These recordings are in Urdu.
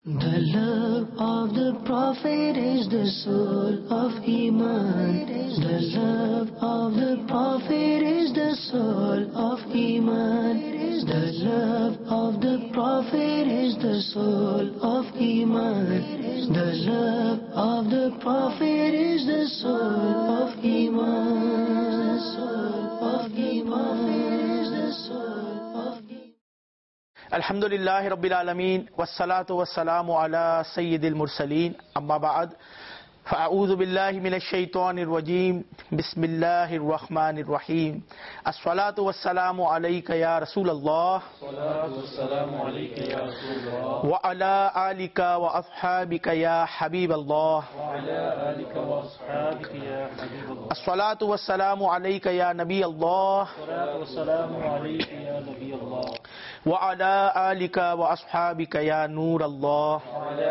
The love of the Prophet is the soul of Iman. The love of the Prophet is the soul of Iman. The love of the Prophet is the soul of Iman. The love of the Prophet is the soul of Iman. The soul of Iman is the soul of Iman. الحمدللہ رب العالمین والصلاة والسلام علی سید المرسلین اما بعد فاعوذ باللہ من الشیطان الرجیم بسم اللہ الرحمن الرحیم الصلاة والسلام علیک یا رسول اللہ وعلی آلک واصحابک یا حبیب اللہ الصلاة والسلام علیک یا نبی اللہ وعلی آلک واصحابک یا نور اللہ.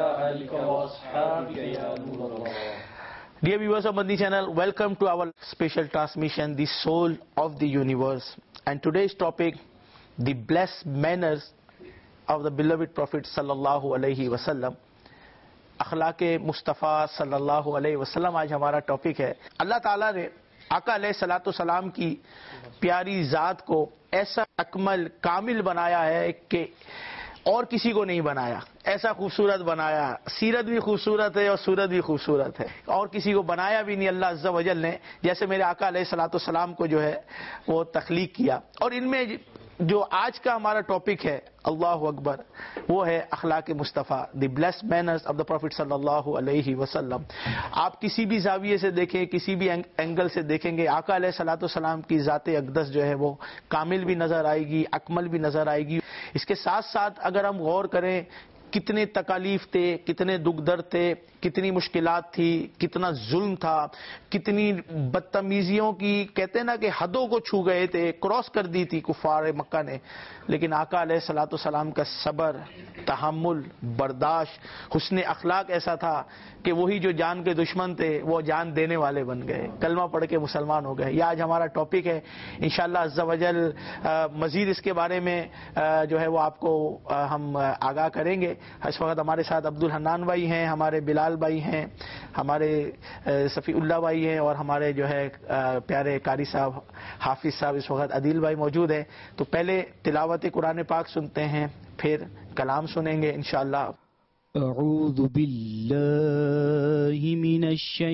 Dear viewers of Madani channel, welcome to our special transmission, The Soul of the Universe. And today's topic, the blessed manners of the beloved Prophet sallallahu alaihi wasallam. اخلاق مصطفیٰ صلی اللہ علیہ وسلم آج ہمارا ٹاپک ہے. اللہ تعالیٰ نے آقا علیہ الصلوۃ والسلام کی پیاری ذات کو ایسا اکمل کامل بنایا ہے کہ اور کسی کو نہیں بنایا. ایسا خوبصورت بنایا، سیرت بھی خوبصورت ہے اور صورت بھی خوبصورت ہے، اور کسی کو بنایا بھی نہیں اللہ عز و جل نے جیسے میرے آقا علیہ الصلوۃ والسلام کو جو ہے وہ تخلیق کیا. اور ان میں جو آج کا ہمارا ٹاپک ہے اللہ اکبر، وہ ہے اخلاق Mustafa, the blessed manners of the prophet صلی اللہ علیہ وسلم. آپ کسی بھی زاویے سے دیکھیں، کسی بھی اینگل سے دیکھیں گے، آقا علیہ الصلوۃ والسلام کی ذات اقدس جو ہے وہ کامل بھی نظر آئے گی، اکمل بھی نظر آئے گی. اس کے ساتھ ساتھ اگر ہم غور کریں کتنے تکالیف تھے، کتنے دکھ درد تھے، کتنی مشکلات تھی، کتنا ظلم تھا، کتنی بدتمیزیوں کی کہتے ہیں نا کہ حدوں کو چھو گئے تھے، کراس کر دی تھی کفار مکہ نے، لیکن آقا علیہ الصلوۃ والسلام کا صبر، تحمل، برداشت، حسن اخلاق ایسا تھا کہ وہی جو جان کے دشمن تھے وہ جان دینے والے بن گئے، کلمہ پڑھ کے مسلمان ہو گئے. یہ آج ہمارا ٹاپک ہے. انشاءاللہ عز و جل مزید اس کے بارے میں جو ہے وہ آپ کو ہم آگاہ کریں گے. اس وقت ہمارے ساتھ عبد الحنان بھائی ہیں، ہمارے بلال بھائی ہیں، ہمارے صفی اللہ بھائی ہیں، اور ہمارے جو ہے پیارے قاری صاحب حافظ صاحب اس وقت عدیل بھائی موجود ہیں. تو پہلے تلاوت قرآن پاک سنتے ہیں، پھر کلام سنیں گے انشاءاللہ. اعوذ باللہ من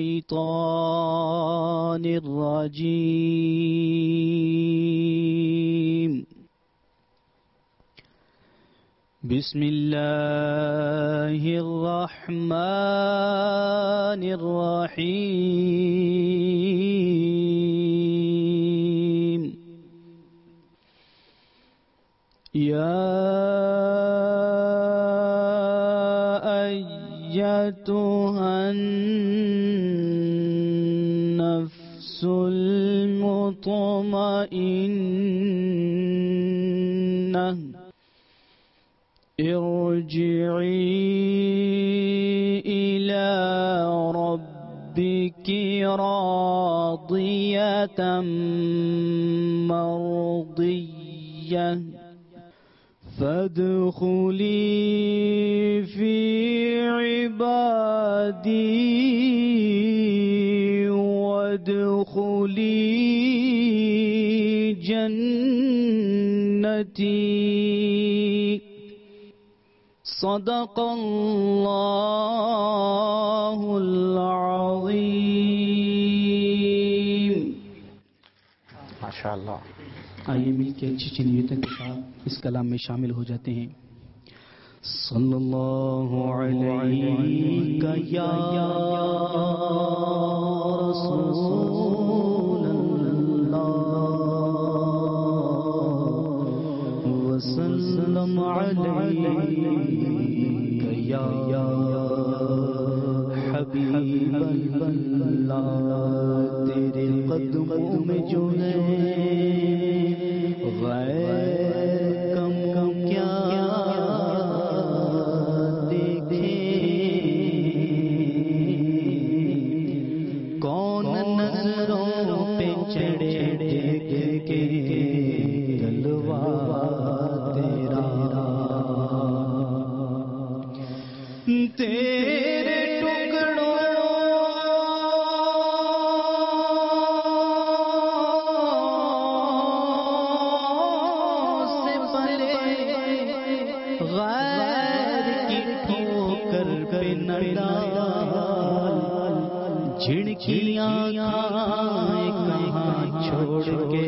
الشیطان الرجیم. بسم اللہ الرحمن الرحیم. یا ایتھا النفس المطمئنہ ارجعی إلى ربك راضية مرضية فادخلي في عبادي وادخلي جنتي. صدق اللہ العظیم. ماشاءاللہ. آئیے مل کے اچھی اچھی نیتوں کے ساتھ اس کلام میں شامل ہو جاتے ہیں. صلی اللہ علیہ یا رسول اللہ وسلم علیک یا حبیب اللہ. تیرے قدموں میں جو ہے غیر کم کیا دیکھیں، کون نظروں پہ چڑھے کے جلوہ تیرا. تیرے ٹکڑوں سے پرے غیر کی ٹھوکر پہ نہ ڈال، جھڑکیاں کھائیں کہاں چھوڑ کے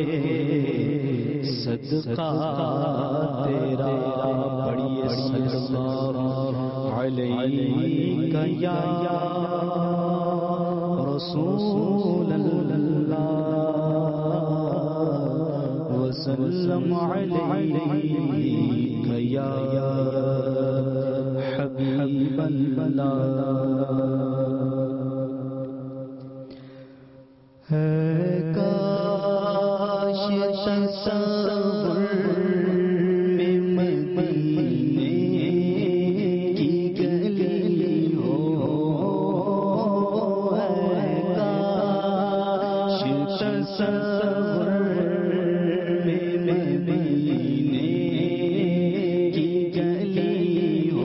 صدقہ تیرا بڑی صلی اللہ علیہ یا رسول اللہ وسلم علیہ یا حبیب اللہ۔ کاش تصور میں مدینے کی گلی ہو، کاش تصور میں مدینے کی گلی ہو،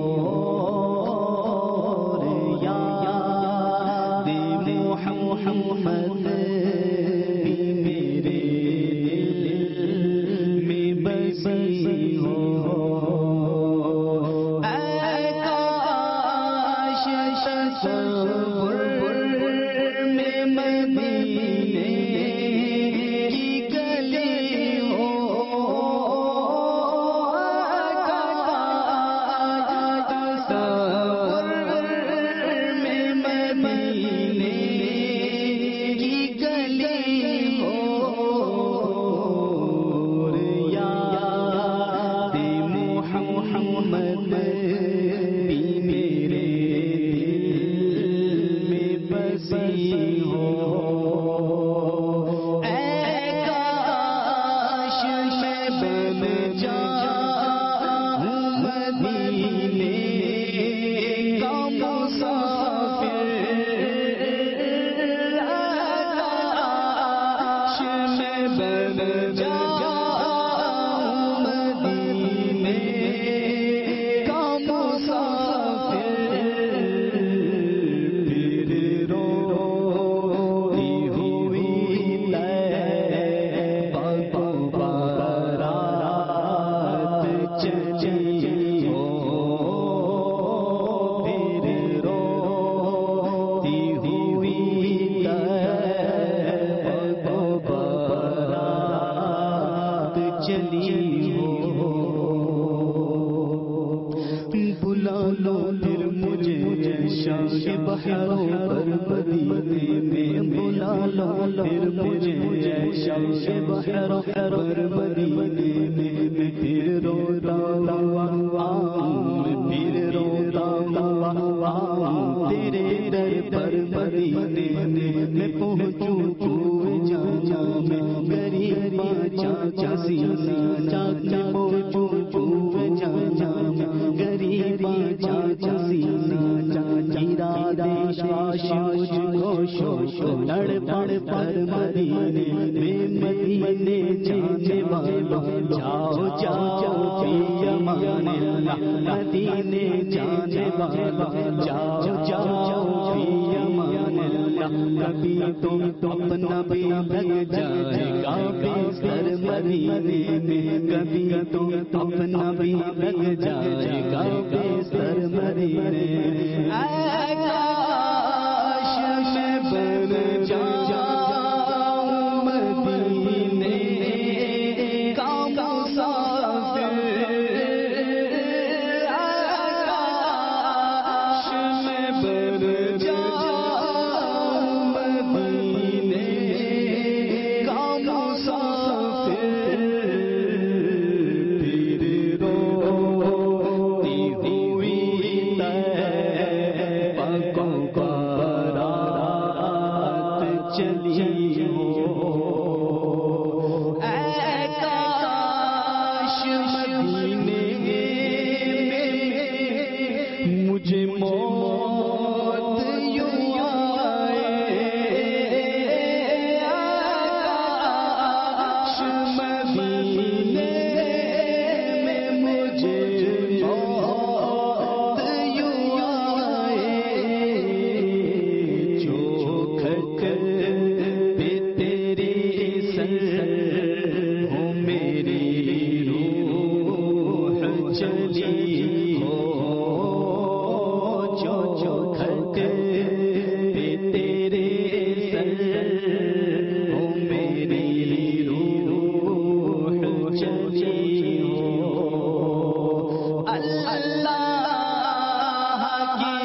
یاد محمد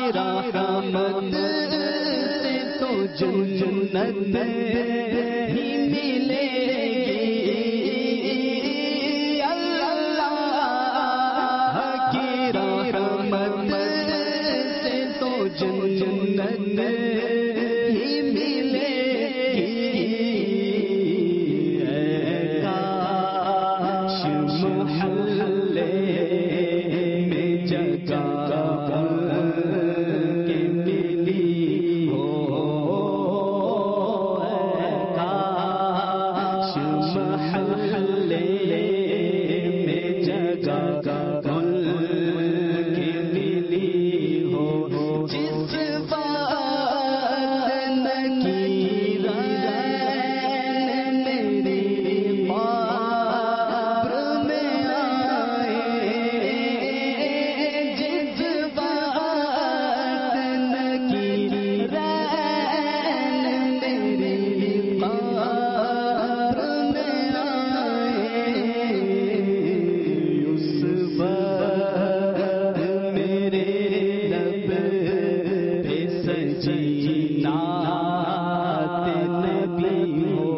رحمت سے تو جنت ہی ملے گی، اللہ کی رحمت سے تو جنت ہی ملے گی، کاش محلے میں جگہ کے ملی ہو، کاش محلے میں جگہ کے ملی ہو، جس بات نکیران میری قبر میں آئے، جس بات نکیران میری قبر میں آئے، اس وقت میرے لب پہ سجی نعت نبی ہو،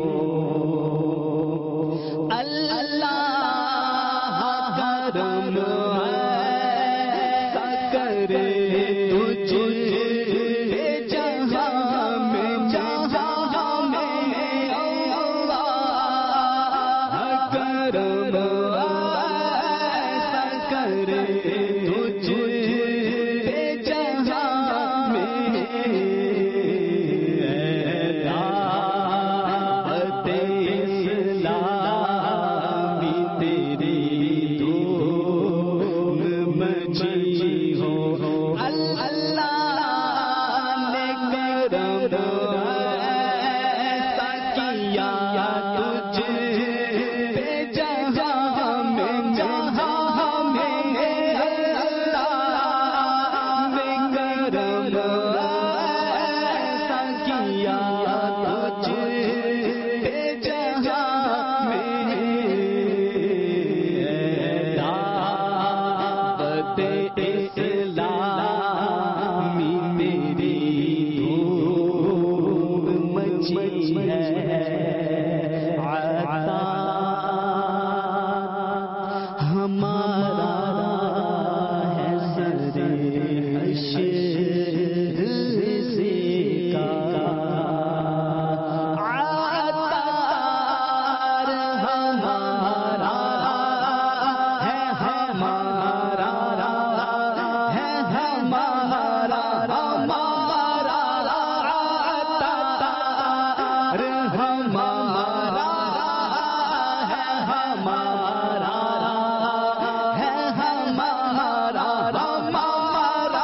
اللہ کرم ایسا کرے تجھ جہاں میں، جہاں میں اللہ کرم ایسا کرے تجھ جہاں میں، دعوت اسلامی تیری دھوم مچی ہو، اللہ نے کرم ایسا کیا تجھ پہ جہاں میں، جہاں میں اللہ نے کرم ایسا کیا تجھ پہ جہاں میں، دعوت اسلامی میری دھوم مچی ہے، عطا ہمارا ہے سر حشر سے کا، عطار ہمارا ہے، ہمارا ہے، ہمارا ہمارا عطار ہمارا ہے، ہمارا ہے، ہمارا ہمارا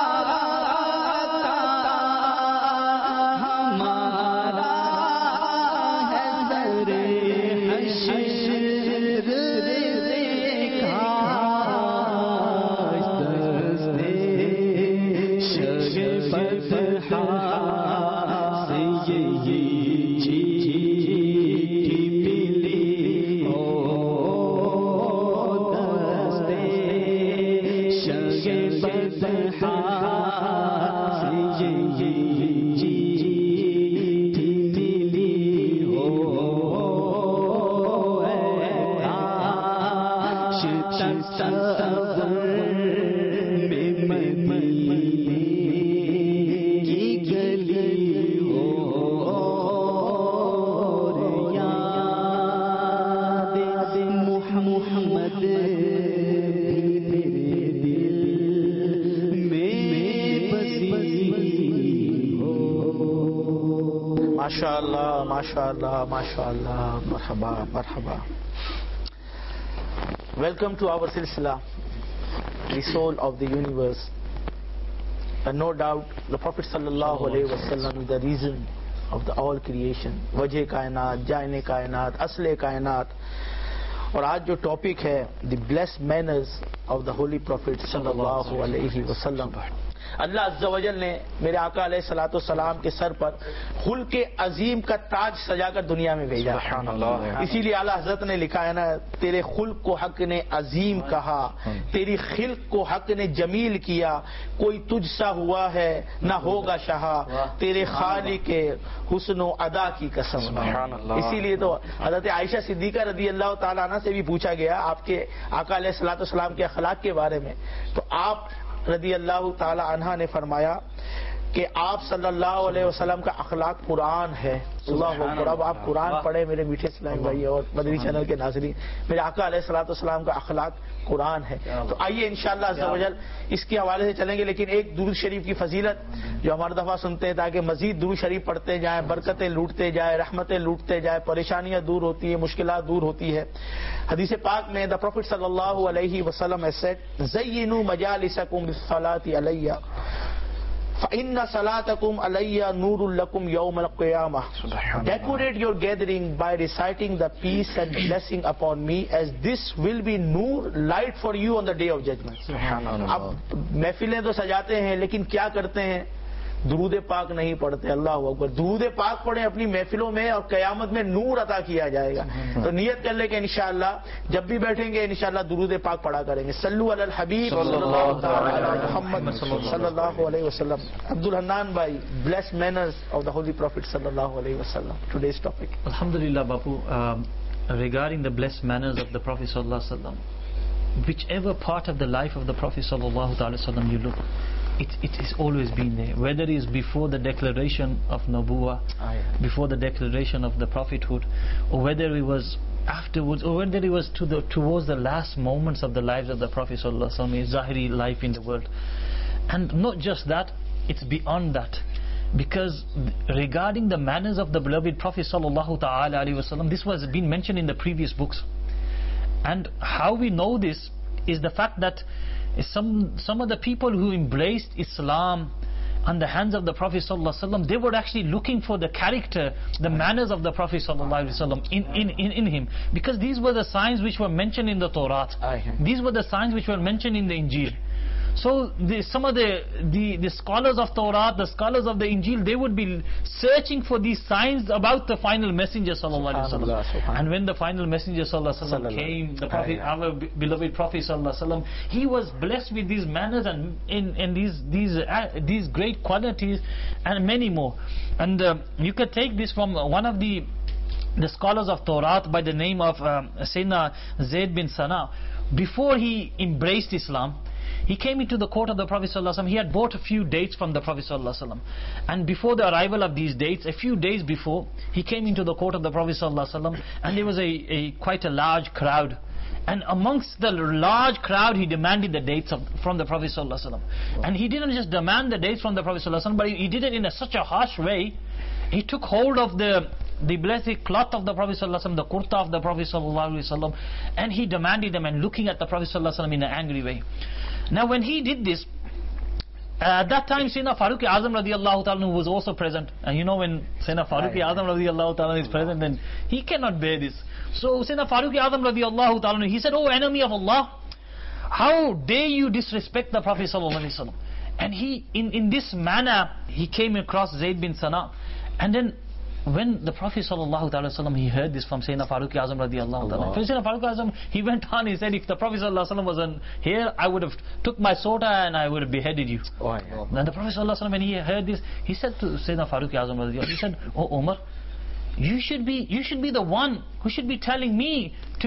عطار ہمارا ہے، سر حشر سے کاش دستے شگفت سے یہی چیٹھی ملی ہو، دستے شگفت سے یہی چیٹھی ملی ہو، کاش تصور میں مدینے کی گلی ہو، یاد محمد میرے دل میں بسی ہو۔ ماشاء اللہ، ماشاء اللہ، ماشاء اللہ، مرحبا مرحبا. Welcome to our silsila, the soul of the universe. And no doubt the Prophet sallallahu alaihi wasallam is the reason of the all creation. وجہ کائنات، جائن کائنات، اصل کائنات. اور آج جو ٹاپک ہے the blessed manners of the holy Prophet sallallahu alaihi wasallam. अल्लाह अज़्ज़ा वजल ने मेरे आका अलैहिस्सलातु वस्सलाम के सर पर खुल्क़ अजीम का ताज सजाकर दुनिया में भेजा। इसीलिए आला हज़रत ने लिखा है ना, तेरे खुल्क़ को हक ने अजीम कहा, तेरी खिल्क़ को हक ने जमील किया, कोई तुझसा हुआ है ना होगा शाहा, तेरे खालिक हुस्न अदा की कसम। इसीलिए तो हज़रत आयशा सिद्दीक़ा रज़ी अल्लाह ताला अन्हा से भी पूछा गया आपके आका अलैहिस्सलातु वस्सलाम के अखलाक के बारे में, तो आप रज़ी अल्लाह ताला अन्हा ने फरमाया कि आप सल्लल्लाहु अलैहि वसल्लम का अखलाक कुरान है। अल्लाहु अकबर। अब आप कुरान पढ़े मेरे मीठे इस्लामी भाई और मदनी चैनल के नाज़रीन, मेरे आका अलैहिस्सलातु वस्सलाम का अखलाक कुरान है। तो आइए इंशाअल्लाह अज़्ज़ा वजल इसके हवाले से चलेंगे, लेकिन एक दुरूद शरीफ की फजीलत जो हमारे दफा सुनते हैं ताकि मजीद दुरूद शरीफ पढ़ते जाए, बरकतें लूटते जाए, रहमतें लूटते जाए, परेशानियां दूर होती है, मुश्किलात दूर होती है। हदीस पाक में द प्रॉफिट सल्लल्लाहु अलैहि वसल्लम has said, ज़य्यिनू मजालिसकुम बिस्सलाति अलैया फ़इन्ना सलातकुम अलैया Nurul लकुम यौमल क़ियामह। Decorate your gathering by reciting the peace and blessing upon me, as this will be Noor, light for you on the day of judgment। अब महफिलें तो सजाते हैं लेकिन क्या करते हैं, दुरूद पाक नहीं पढ़ते। अल्लाह अकबर। दुरूद पाक पढ़े अपनी महफिलों में और कयामत में नूर अता किया जाएगा। तो नियत कर ले कि इंशाअल्लाह जब भी बैठेंगे इंशाअल्लाह दुरूद पाक पढ़ा करेंगे। सल्लु अलल हबीब मोहम्मद सल्लल्लाहु अलैहि वसल्लम। अब्दुल हन्नान भाई, bless manners of the holy prophet सल्लल्लाहु अलैहि वसल्लम, today's topic. Alhamdulillah Bapu, regarding the blessed manners of the Prophet sallallahu alaihi wasallam, whichever part of the life of the Prophet sallallahu alaihi wasallam you look, it has always been there, whether it is before the declaration of Nabuwah, before the declaration of the prophethood, or whether it was afterwards, or whether it was towards the last moments of the lives of the Prophet sallallahu alaihi wasallam, his Zahiri life in the world. And not just that, it's beyond that, because regarding the manners of the beloved Prophet sallallahu ta'ala alaihi wasallam, this was been mentioned in the previous books. And how we know this is the fact that some of the people who embraced Islam on the hands of the Prophet ﷺ, they were actually looking for the character, the manners of the Prophet ﷺ in him, because these were the signs which were mentioned in the Torah. These were the signs which were mentioned in the Injil. So some of the scholars of Torah, the scholars of the Injil, they would be searching for these signs about the final messenger sallallahu alaihi wasallam. And when the final messenger sallallahu alaihi wasallam came, the Prophet, our beloved Prophet sallallahu alaihi wasallam, he was blessed with these manners and these great qualities and many more. And you could take this from one of the scholars of Torah by the name of Sayyidina Zayd bin Sana. Before he embraced Islam, he came into the court of the Prophet ﷺ. He had bought a few dates from the Prophet ﷺ. And before the arrival of these dates, a few days before, he came into the court of the Prophet ﷺ, and there was quite a large crowd. And amongst the large crowd, he demanded the dates from the Prophet ﷺ. And he didn't just demand the dates from the Prophet ﷺ, but he did it in such a harsh way. He took hold of the blessed cloth of the Prophet ﷺ, the kurta of the Prophet ﷺ, and he demanded them, and looking at the Prophet ﷺ in an angry way. Now when he did this, at that time Sayyidina Farooq Azam radiallahu ta'ala was also present. And you know, when Sayyidina Farooq Azam radiallahu ta'ala is present, then he cannot bear this. So Sayyidina Farooq Azam radiallahu ta'ala, he said, "Oh enemy of Allah, how dare you disrespect the Prophet sallallahu alaihi wasallam?" And he, in this manner, he came across Zayd bin Sana. And then when the Prophet sallallahu alaihi wasallam, he heard this from Sayyidina Farooq Azam radiallahu ta'ala, Sayyidina Farooq Azam, he went on, he said, if the Prophet sallallahu alaihi wasallam wasn't here, I would have took my sword and I would have beheaded you. Then the Prophet sallallahu alaihi wasallam, when he heard this, he said to Sayyidina Farooq Azam radiallahu, he said, "Oh Umar, you should be the one who should be telling me to,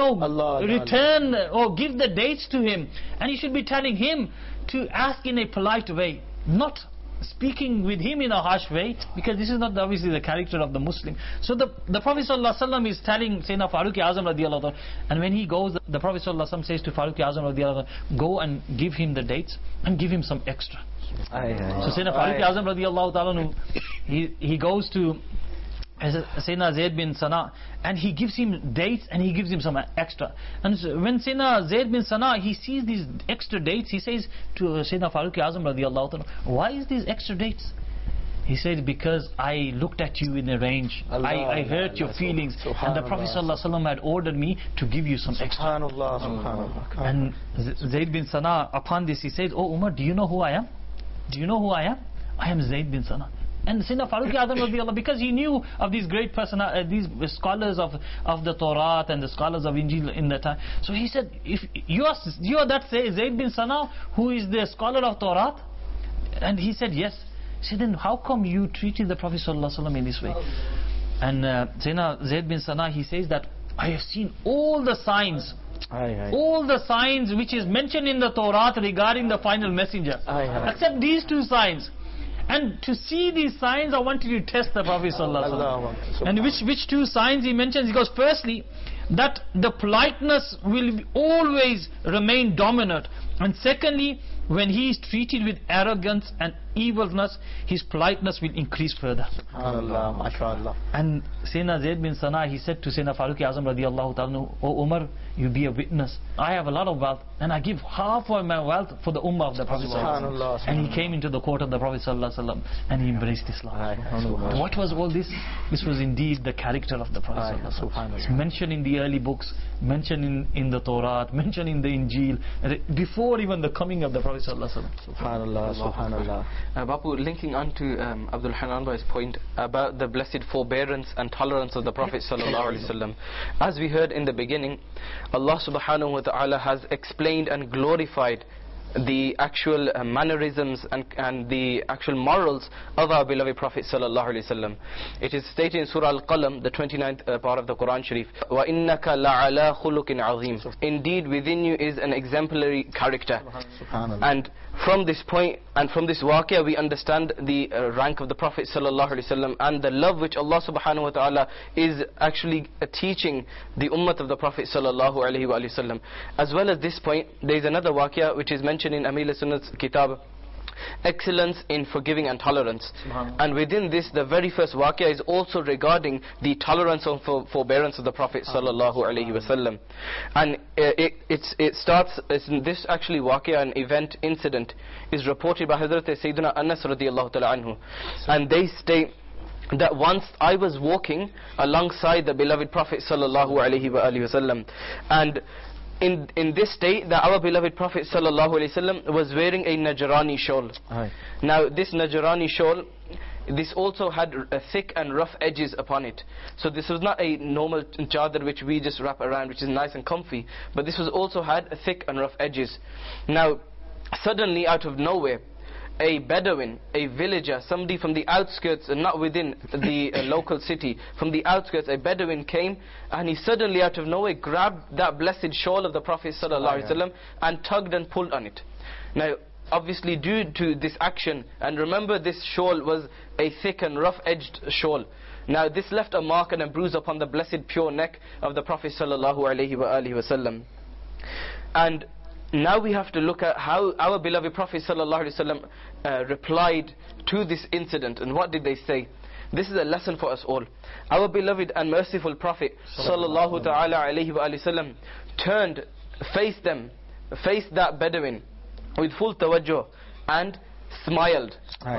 return or give the dates to him, and you should be telling him to ask in a polite way, not speaking with him in a harsh way, because this is not obviously the character of the Muslim." So the Prophet ﷺ is telling Sayyidina Farooq Azam radiallahu anhu, and when he goes, the Prophet ﷺ says to Farooq Azam radiallahu anhu, "Go and give him the dates and give him some extra." So Sayyidina Farooq Azam radiallahu anhu, he goes to Sayyidina Zayd bin Sana, and he gives him dates and he gives him some extra. And so when Sayyidina Zayd bin Sana, he sees these extra dates, he says to Sayyidina Farooq Azam radiallahu anhu, "Why is these extra dates?" He said, "Because I looked at you in the range, I hurt your feelings, and the Prophet ﷺ had ordered me to give you some extra." And Zayd bin Sana, upon this, he said, "Oh Umar, do you know who I am?" do you know who I am? I am Zayd bin Sana. And Sayyidina Farooq Azam radiallahu, because he knew of these great these scholars of the Torah and the scholars of Injil in that time. So he said, if you are that Zayd bin Sana who is the scholar of Torah? And he said, yes. He said, then how come you treated the Prophet sallallahu alaihi wasallam in this way? And Sayyidina Zayd bin Sana, he says that I have seen all the signs. All the signs which is mentioned in the Torah regarding the final messenger, except these two signs. And to see these signs, I wanted to test the Prophet sallallahu alaihi wasallam. And which two signs he mentions? He goes, firstly, that the politeness will always remain dominant, and secondly, when he is treated with arrogance and evilness, his politeness will increase further. SubhanAllah, MashaAllah. And Sayyidina Zayd bin Sana, he said to Sayyidina Farooq Azam radiallahu ta'ala, O Umar, you be a witness. I have a lot of wealth, and I give half of my wealth for the ummah of the Prophet sallallahu alaihi wasallam. And he came into the court of the Prophet sallallahu alaihi wasallam, and he embraced Islam. What was all this? This was indeed the character of the Prophet sallallahu alaihi wasallam. It's mentioned in the early books, mentioned in the Torah, mentioned in the Injil, before even the coming of the Prophet sallallahu alaihi wasallam. SubhanAllah, SubhanAllah. Bapu, linking on to Abdul Hanan Bhai's point about the blessed forbearance and tolerance of the Prophet sallallahu alaihi wasallam. As we heard in the beginning, Allah subhanahu wa ta'ala has explained and glorified the actual mannerisms and the actual morals of our beloved Prophet sallallahu alaihi wasallam. It is stated in Surah Al-Qalam, the 29th part of the Quran Sharif, وَإِنَّكَ لَعَلَى خُلُقٍ عَظِيمٍ. Indeed, within you is an exemplary character. And from this point and from this waqia, we understand the rank of the Prophet sallallahu alaihi wasallam and the love which Allah subhanahu wa ta'ala is actually teaching the ummah of the Prophet sallallahu alaihi wasallam. As well as this point, there is another waqia which is mentioned in Amir al-Sunnah's kitab, excellence in forgiving and tolerance. And within this, the very first waqia is also regarding the tolerance and forbearance of the Prophet sallallahu alaihi wasallam. And it starts, this actually waqia, an event, incident, is reported by Hazrat Sayyidina Anas radiallahu ta'ala anhu. And they state that once I was walking alongside the beloved Prophet sallallahu alaihi wasallam, and in this state that our beloved Prophet sallallahu alaihi wasallam was wearing a Najrani shawl. Now this Najrani shawl, this also had thick and rough edges upon it. So this was not a normal chadar which we just wrap around, which is nice and comfy, but this was also had thick and rough edges. Now suddenly, out of nowhere, a Bedouin, a villager, somebody from the outskirts and not within the local city, from the outskirts, a Bedouin came, and he suddenly out of nowhere grabbed that blessed shawl of the Prophet sallallahu alaihi wasallam and tugged and pulled on it. Now obviously due to this action, and remember this shawl was a thick and rough edged shawl, now this left a mark and a bruise upon the blessed pure neck of the Prophet sallallahu alaihi wasallam. And now we have to look at how our beloved Prophet sallallahu alaihi wasallam replied to this incident, and what did they say. This is a lesson for us all. Our beloved and merciful Prophet sallallahu ta'ala alaihi wasallam turned, faced that Bedouin with full tawajjuh and smiled.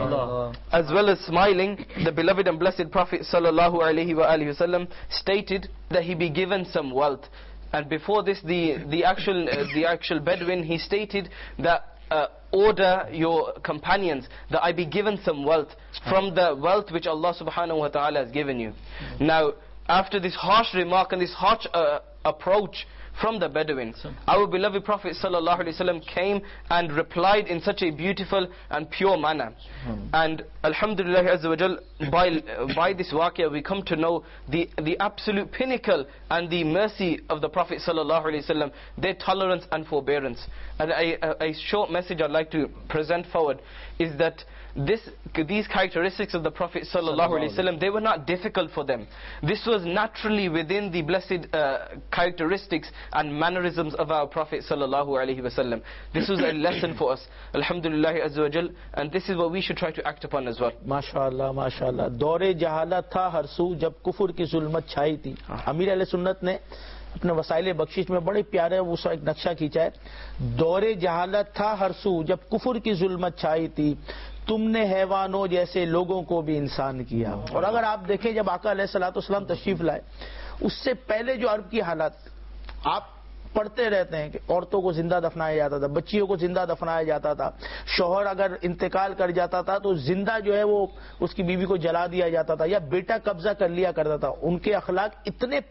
As well as smiling, the beloved and blessed Prophet sallallahu alaihi wasallam stated that he be given some wealth. And before this, the actual Bedouin, he stated that order your companions that I be given some wealth from the wealth which Allah subhanahu wa ta'ala has given you. Now after this harsh remark and this harsh approach from the Bedouin, our beloved Prophet sallallahu alaihi wasallam came and replied in such a beautiful and pure manner. And alhamdulillah azza wa jal, by this waqia we come to know the absolute pinnacle and the mercy of the Prophet sallallahu alaihi wasallam, their tolerance and forbearance. And a short message I'd like to present forward is that these characteristics of the Prophet sallallahu alaihi wasallam, they were not difficult for them. This was naturally within the blessed characteristics and mannerisms of our Prophet sallallahu alaihi wasallam. This was a lesson for us, alhamdulillah azza wa jal, and this is what we should try to act upon as well. माशाअल्लाह माशाअल्लाह. दौरे जहालत था हर सू जब कुफर की जुल्मत छाई थी. अमीर अहले सुन्नत ने अपने वसाइले बख्शिश में बड़े प्यारे उसका एक नक्शा खींचा है. दौरे जहालत था हर सू जब कुफर की जुल्मत छाई थी, तुमने हैवानों जैसे लोगों को भी इंसान किया. और अगर आप देखें जब आका अलैहिस्सलातु वस्सलाम तशरीफ लाए, उससे पहले जो अरब की हालात, आप پڑھتے رہتے ہیں کہ عورتوں کو زندہ دفنایا جاتا تھا, بچیوں کو زندہ دفنایا جاتا تھا, شوہر اگر انتقال کر جاتا تھا تو زندہ جو ہے وہ اس کی بیوی کو جلا دیا جاتا تھا, یا بیٹا قبضہ کر لیا کرتا تھا. ان کے اخلاق اتنے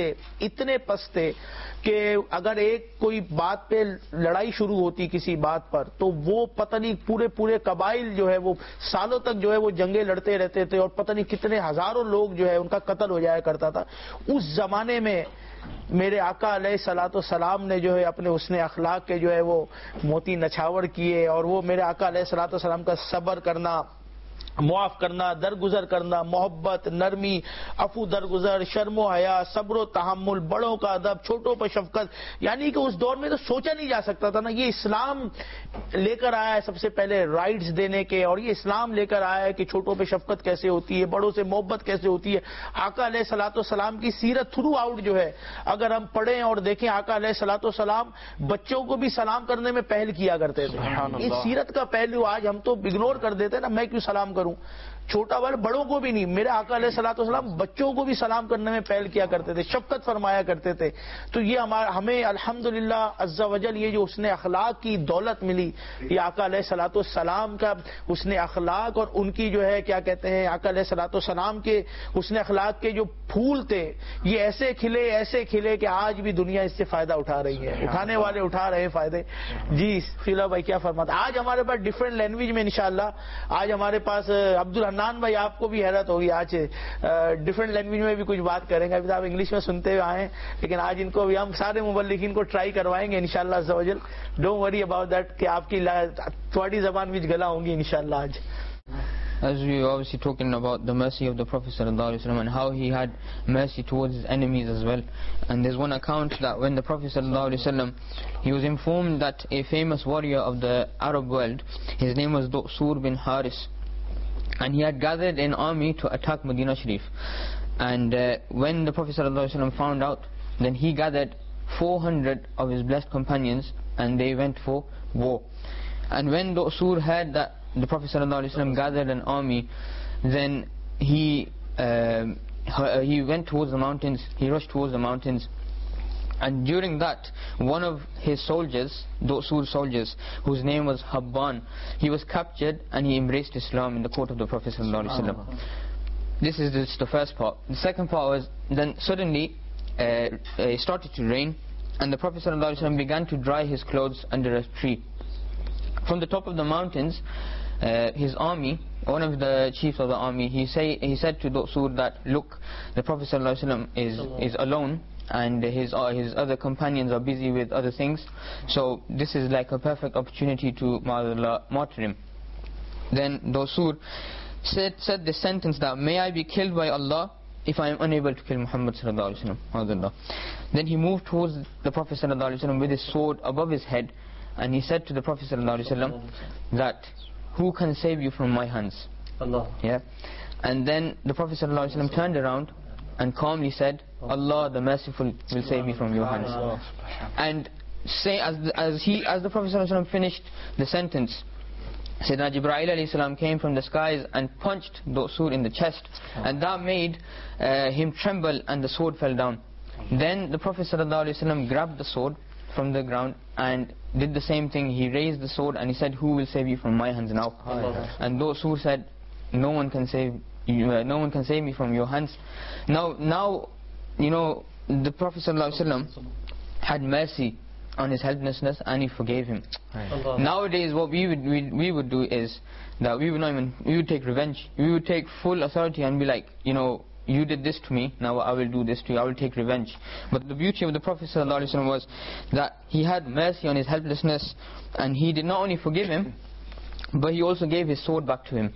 پست تھے کہ اگر ایک کوئی بات پہ لڑائی شروع ہوتی کسی بات پر تو وہ پتہ نہیں پورے قبائل جو ہے وہ سالوں تک جو ہے وہ جنگیں لڑتے رہتے تھے, اور پتہ نہیں کتنے ہزاروں لوگ جو ہے ان کا قتل ہو جایا کرتا تھا. اس زمانے میں میرے آقا علیہ الصلوۃ والسلام نے جو ہے اپنے حسن اخلاق کے جو ہے وہ موتی نچھاور کیے, اور وہ میرے آقا علیہ الصلوۃ والسلام کا صبر کرنا, معاف کرنا, درگزر کرنا, محبت, نرمی, عفو درگزر, شرم و حیا, صبر و تحمل, بڑوں کا ادب, چھوٹوں پر شفقت, یعنی کہ اس دور میں تو سوچا نہیں جا سکتا تھا نا. یہ اسلام لے کر آیا ہے سب سے پہلے رائٹس دینے کے, اور یہ اسلام لے کر آیا ہے کہ چھوٹوں پہ شفقت کیسے ہوتی ہے, بڑوں سے محبت کیسے ہوتی ہے. آقا علیہ الصلوۃ والسلام کی سیرت تھرو آؤٹ جو ہے اگر ہم پڑھیں اور دیکھیں, آقا علیہ الصلوۃ والسلام بچوں کو بھی سلام کرنے میں پہل کیا کرتے تھے. اس سیرت کا پہلو آج ہم تو اگنور کر دیتے نا, میں کیوں سلام کروں, چھوٹا والے بڑوں کو بھی نہیں. میرے آقا علیہ الصلوۃ والسلام بچوں کو بھی سلام کرنے میں پہل کیا کرتے تھے, شفقت فرمایا کرتے تھے. تو یہ ہمیں الحمدللہ عز وجل یہ جو حسن اخلاق کی دولت ملی, یہ آقا علیہ الصلوۃ والسلام کا حسن اخلاق, اور ان کی جو ہے کیا کہتے ہیں آقا علیہ الصلوۃ والسلام کے حسن اخلاق کے جو پھول تھے یہ ایسے کھلے کہ آج بھی دنیا اس سے فائدہ اٹھا رہی ہے, اٹھانے والے اٹھا رہے ہیں فائدے. جی فیلا بھائی کیا فرماتے. آج ہمارے پاس ڈفرینٹ لینگویج میں انشاءاللہ, آج ہمارے پاس عبد الحنان بھائی, آپ کو بھی حیرت ہوگی, آج ڈفرینٹ لینگویج میں بھی کچھ بات کریں گے. ابھی آپ انگلش میں سنتے ہوئے آئے ہیں, لیکن آج ان کو بھی ہم سارے مبلغین کو ٹرائی کروائیں گے انشاءاللہ عز وجل. ڈونٹ وری اباؤٹ دیٹ کہ آپ کی تھوڑی زبان بھی گلا ہوں گی انشاءاللہ آج. As we were obviously talking about the mercy of the Prophet ﷺ and how he had mercy towards his enemies as well. And there's one account that when the Prophet ﷺ, he was informed that a famous warrior of the Arab world, his name was Du'sur bin Haris, and he had gathered an army to attack Medina Sharif. And when the Prophet ﷺ found out, then he gathered 400 of his blessed companions and they went for war. And when Du'sur heard that the Prophet ﷺ gathered an army, then he went towards the mountains, he rushed towards the mountains. And during that, one of his soldiers, Du'sur's soldiers, whose name was Habban, he was captured and he embraced Islam in the court of the Prophet ﷺ. This is just the first part. The second part was, then suddenly it started to rain, and the Prophet ﷺ began to dry his clothes under a tree. From the top of the mountains, his army, one of the chiefs of the army, he said to Du'sur that, look, the Prophet ﷺ is alone, and his other companions are busy with other things, so this is like a perfect opportunity to martyr him. Then Du'sur said this sentence that, may I be killed by Allah if I am unable to kill Muhammad sallallahu alaihi wasallam. Then he moved towards the Prophet sallallahu alaihi wasallam with his sword above his head, and he said to the Prophet sallallahu alaihi wasallam that, who can save you from my hands? Allah. Yeah. And then the Prophet sallallahu alaihi wasallam turned around and calmly said, Allah the merciful will save me from your hands. And say as the Prophet sallallahu alaihi wasallam finished the sentence, Sayyidina Jibreel alayhi salam came from the skies and punched Du'sur in the chest, and that made him tremble, and the sword fell down. Then the Prophet sallallahu alaihi wasallam grabbed the sword from the ground and did the same thing. He raised the sword and he said, who will save you from my hands now? And Du'sur said, no one can save me from your hands. Now you know, the Prophet ﷺ had mercy on his helplessness and he forgave him. Nowadays what we would do is that we would take revenge. We would take full authority and be like, you know, you did this to me, now I will do this to you, I will take revenge. But the beauty of the Prophet ﷺ was that he had mercy on his helplessness, and he did not only forgive him, but he also gave his sword back to him.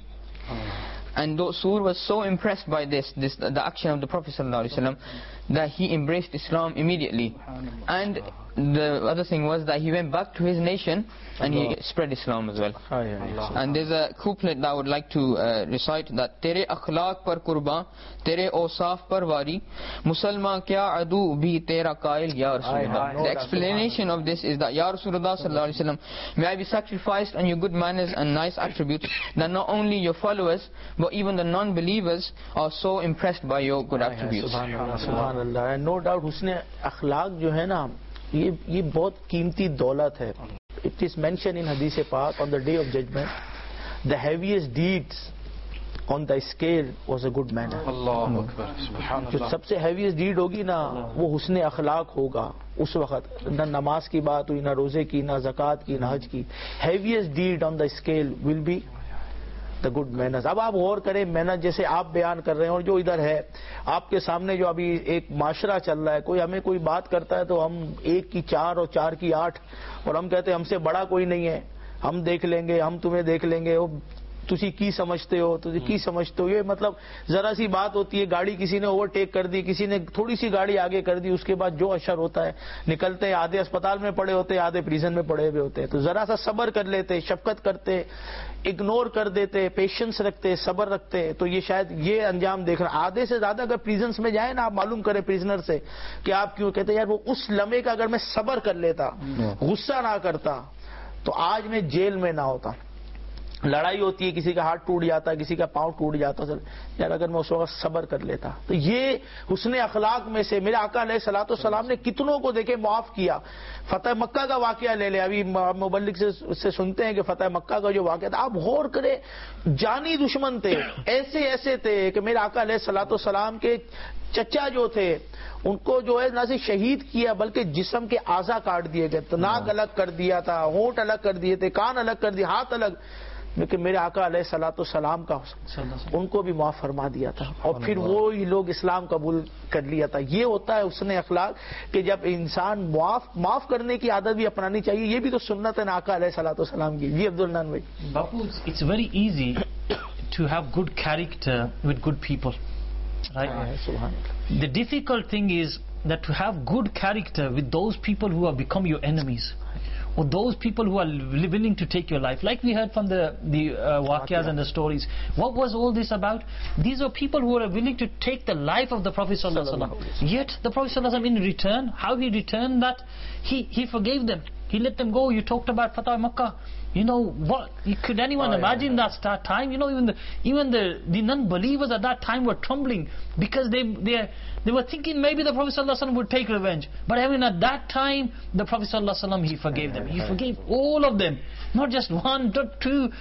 And Du'sur was so impressed by the action of the Prophet ﷺ that he embraced Islam immediately. And the other thing was that he went back to his nation and he spread Islam as well. And there's a couplet that I would like to recite, that Tere akhlaq par qurban, tere awsaf par wari, Musalman kya adu bhi tera qail ya Rasulullah. The explanation of this is that, Ya Rasulullah sallallahu alaihi wasallam, may I be sacrificed on your good manners and nice attributes, that not only your followers but even the non-believers are so impressed by your good attributes. Subhanallah. And no doubt husn akhlaq jo hai na, یہ بہت قیمتی دولت ہے. اٹ از مینشن ان حدیث پاک on the day of judgement the heaviest deeds on the scale was a good manner. جو سب سے ہیویسٹ ڈیڈ ہوگی نا وہ حسن اخلاق ہوگا. اس وقت نہ نماز کی بات ہوئی، نہ روزے کی، نہ زکوٰۃ کی، نہ حج کی. Heaviest deed on the scale will be the good manners. اب آپ غور کریں مینرز جیسے آپ بیان کر رہے ہیں اور جو ادھر ہے آپ کے سامنے جو ابھی ایک معاشرہ چل رہا ہے، کوئی ہمیں کوئی بات کرتا ہے تو ہم 1 کی 4 اور 4 کی 8 اور ہم کہتے ہیں ہم سے بڑا کوئی نہیں ہے، ہم دیکھ لیں گے، ہم تمہیں دیکھ لیں گے، تسی کی سمجھتے ہو، تسی کی سمجھتے ہو. یہ مطلب ذرا سی بات ہوتی ہے، گاڑی کسی نے اوورٹیک کر دی، کسی نے تھوڑی سی گاڑی آگے کر دی، اس کے بعد جو اشر ہوتا ہے نکلتے ہیں، آدھے اسپتال میں پڑے ہوتے ہیں، آدھے پریزن میں پڑے ہوئے ہوتے ہیں. تو ذرا سا صبر کر لیتے، شفقت کرتے، اگنور کر دیتے، پیشنس رکھتے، صبر رکھتے تو یہ شاید یہ انجام دیکھ رہا. آدھے سے زیادہ اگر پریزنس میں جائیں نا، آپ معلوم کریں پریزنر سے کہ آپ کیوں کہتے ہیں یار وہ اس لمحے کا اگر میں صبر کر لیتا، غصہ نہ کرتا تو آج میں جیل میں نہ ہوتا. لڑائی ہوتی ہے، کسی کا ہاتھ ٹوٹ جاتا ہے، کسی کا پاؤں ٹوٹ جاتا ہے، یار اگر میں اس وقت صبر کر لیتا. تو یہ حسن اخلاق میں سے میرے آقا علیہ الصلوۃ والسلام نے کتنوں کو دیکھے معاف کیا. فتح مکہ کا واقعہ لے لیں، ابھی مبلغ سے سنتے ہیں کہ فتح مکہ کا جو واقعہ تھا، آپ غور کریں جانی دشمن تھے، ایسے تھے کہ میرے آقا علیہ الصلوۃ والسلام کے چچا جو تھے ان کو جو ہے نہ صرف شہید کیا بلکہ جسم کے اعضاء کاٹ دیے گئے. ناک الگ کر دیا تھا، ہونٹ الگ کر دیے تھے، کان الگ کر دیے، ہاتھ الگ. لیکن میرے آقا علیہ الصلوۃ والسلام کا ان کو بھی معاف فرما دیا تھا اور پھر وہی لوگ اسلام قبول کر لیا تھا. یہ ہوتا ہے حسن اخلاق کہ جب انسان معاف کرنے کی عادت بھی اپنانی چاہیے. یہ بھی تو سنت ہے نا آقا علیہ الصلوۃ والسلام کی. جی عبدالرحمان بھائی. Bapu, it's very easy to have good character with good people, right? The difficult thing is that to have good character with those people who have become your enemies, or those people who are willing to take your life, like we heard from the waqiyas and the stories. What was all this about? These are people who are willing to take the life of the Prophet sallallahu alaihi wasallam. Yet the Prophet sallallahu alaihi wasallam, in return, how he returned that? He forgave them. He let them go. You talked about Fatah Makkah. You know what? Could anyone imagine that time? You know, even the non-believers at that time were trembling because they were thinking maybe the Prophet ﷺ would take revenge. But even at that time, the Prophet ﷺ, he forgave them. He forgave all of them, not just one, not two.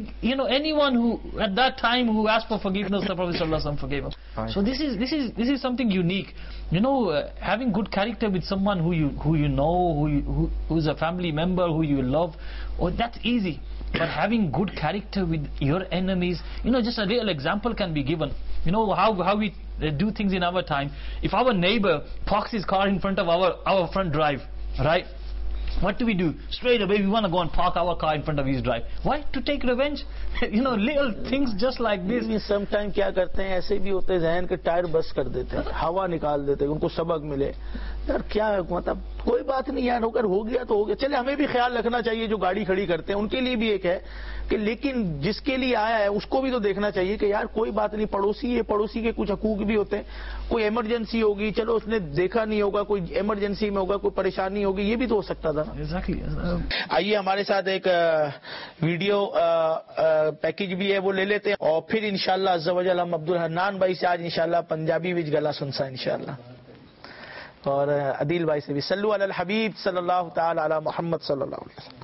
Anyone who at that time who asked for forgiveness, the Prophet ﷺ forgave him. So this is something unique. You know, having good character with someone who you know, who's a family member, who you love, that's easy. But having good character with your enemies, just a real example can be given. You know how we do things in our time. If our neighbor parks his car in front of our front drive, right? What do? Straight away we want to go and park our car in front of his drive. Why? To take revenge. Little things just like this. Sometime کیا کرتے ہیں ایسے بھی ہوتے ہیں ذہن کے ٹائر بس کر دیتے ہیں, ہوا نکال دیتے ہیں, ان کو سبق ملے. یار کیا مطلب کوئی بات نہیں یار, اگر ہو گیا تو ہو گیا. چلے ہمیں بھی خیال رکھنا چاہیے جو گاڑی کھڑی کرتے ہیں ان کے لیے بھی ایک ہے کہ لیکن جس کے لیے آیا ہے اس کو بھی تو دیکھنا چاہیے کہ یار کوئی بات نہیں, پڑوسی ہے, پڑوسی کے کچھ حقوق بھی ہوتے ہیں. کوئی ایمرجنسی ہوگی, چلو اس نے دیکھا نہیں ہوگا, کوئی ایمرجنسی میں ہوگا, کوئی پریشانی ہوگی, یہ بھی تو ہو سکتا تھا. آئیے ہمارے ساتھ ایک ویڈیو پیکج بھی ہے وہ لے لیتے ہیں اور پھر انشاءاللہ عز و جل ہم عبدالحنان بھائی سے آج انشاءاللہ پنجابی وچ گلا سنسا انشاءاللہ, اور عدیل بھائی سے بھی. صلو علی الحبیب صلی اللہ تعالی علی محمد صلی اللہ علیہ وسلم.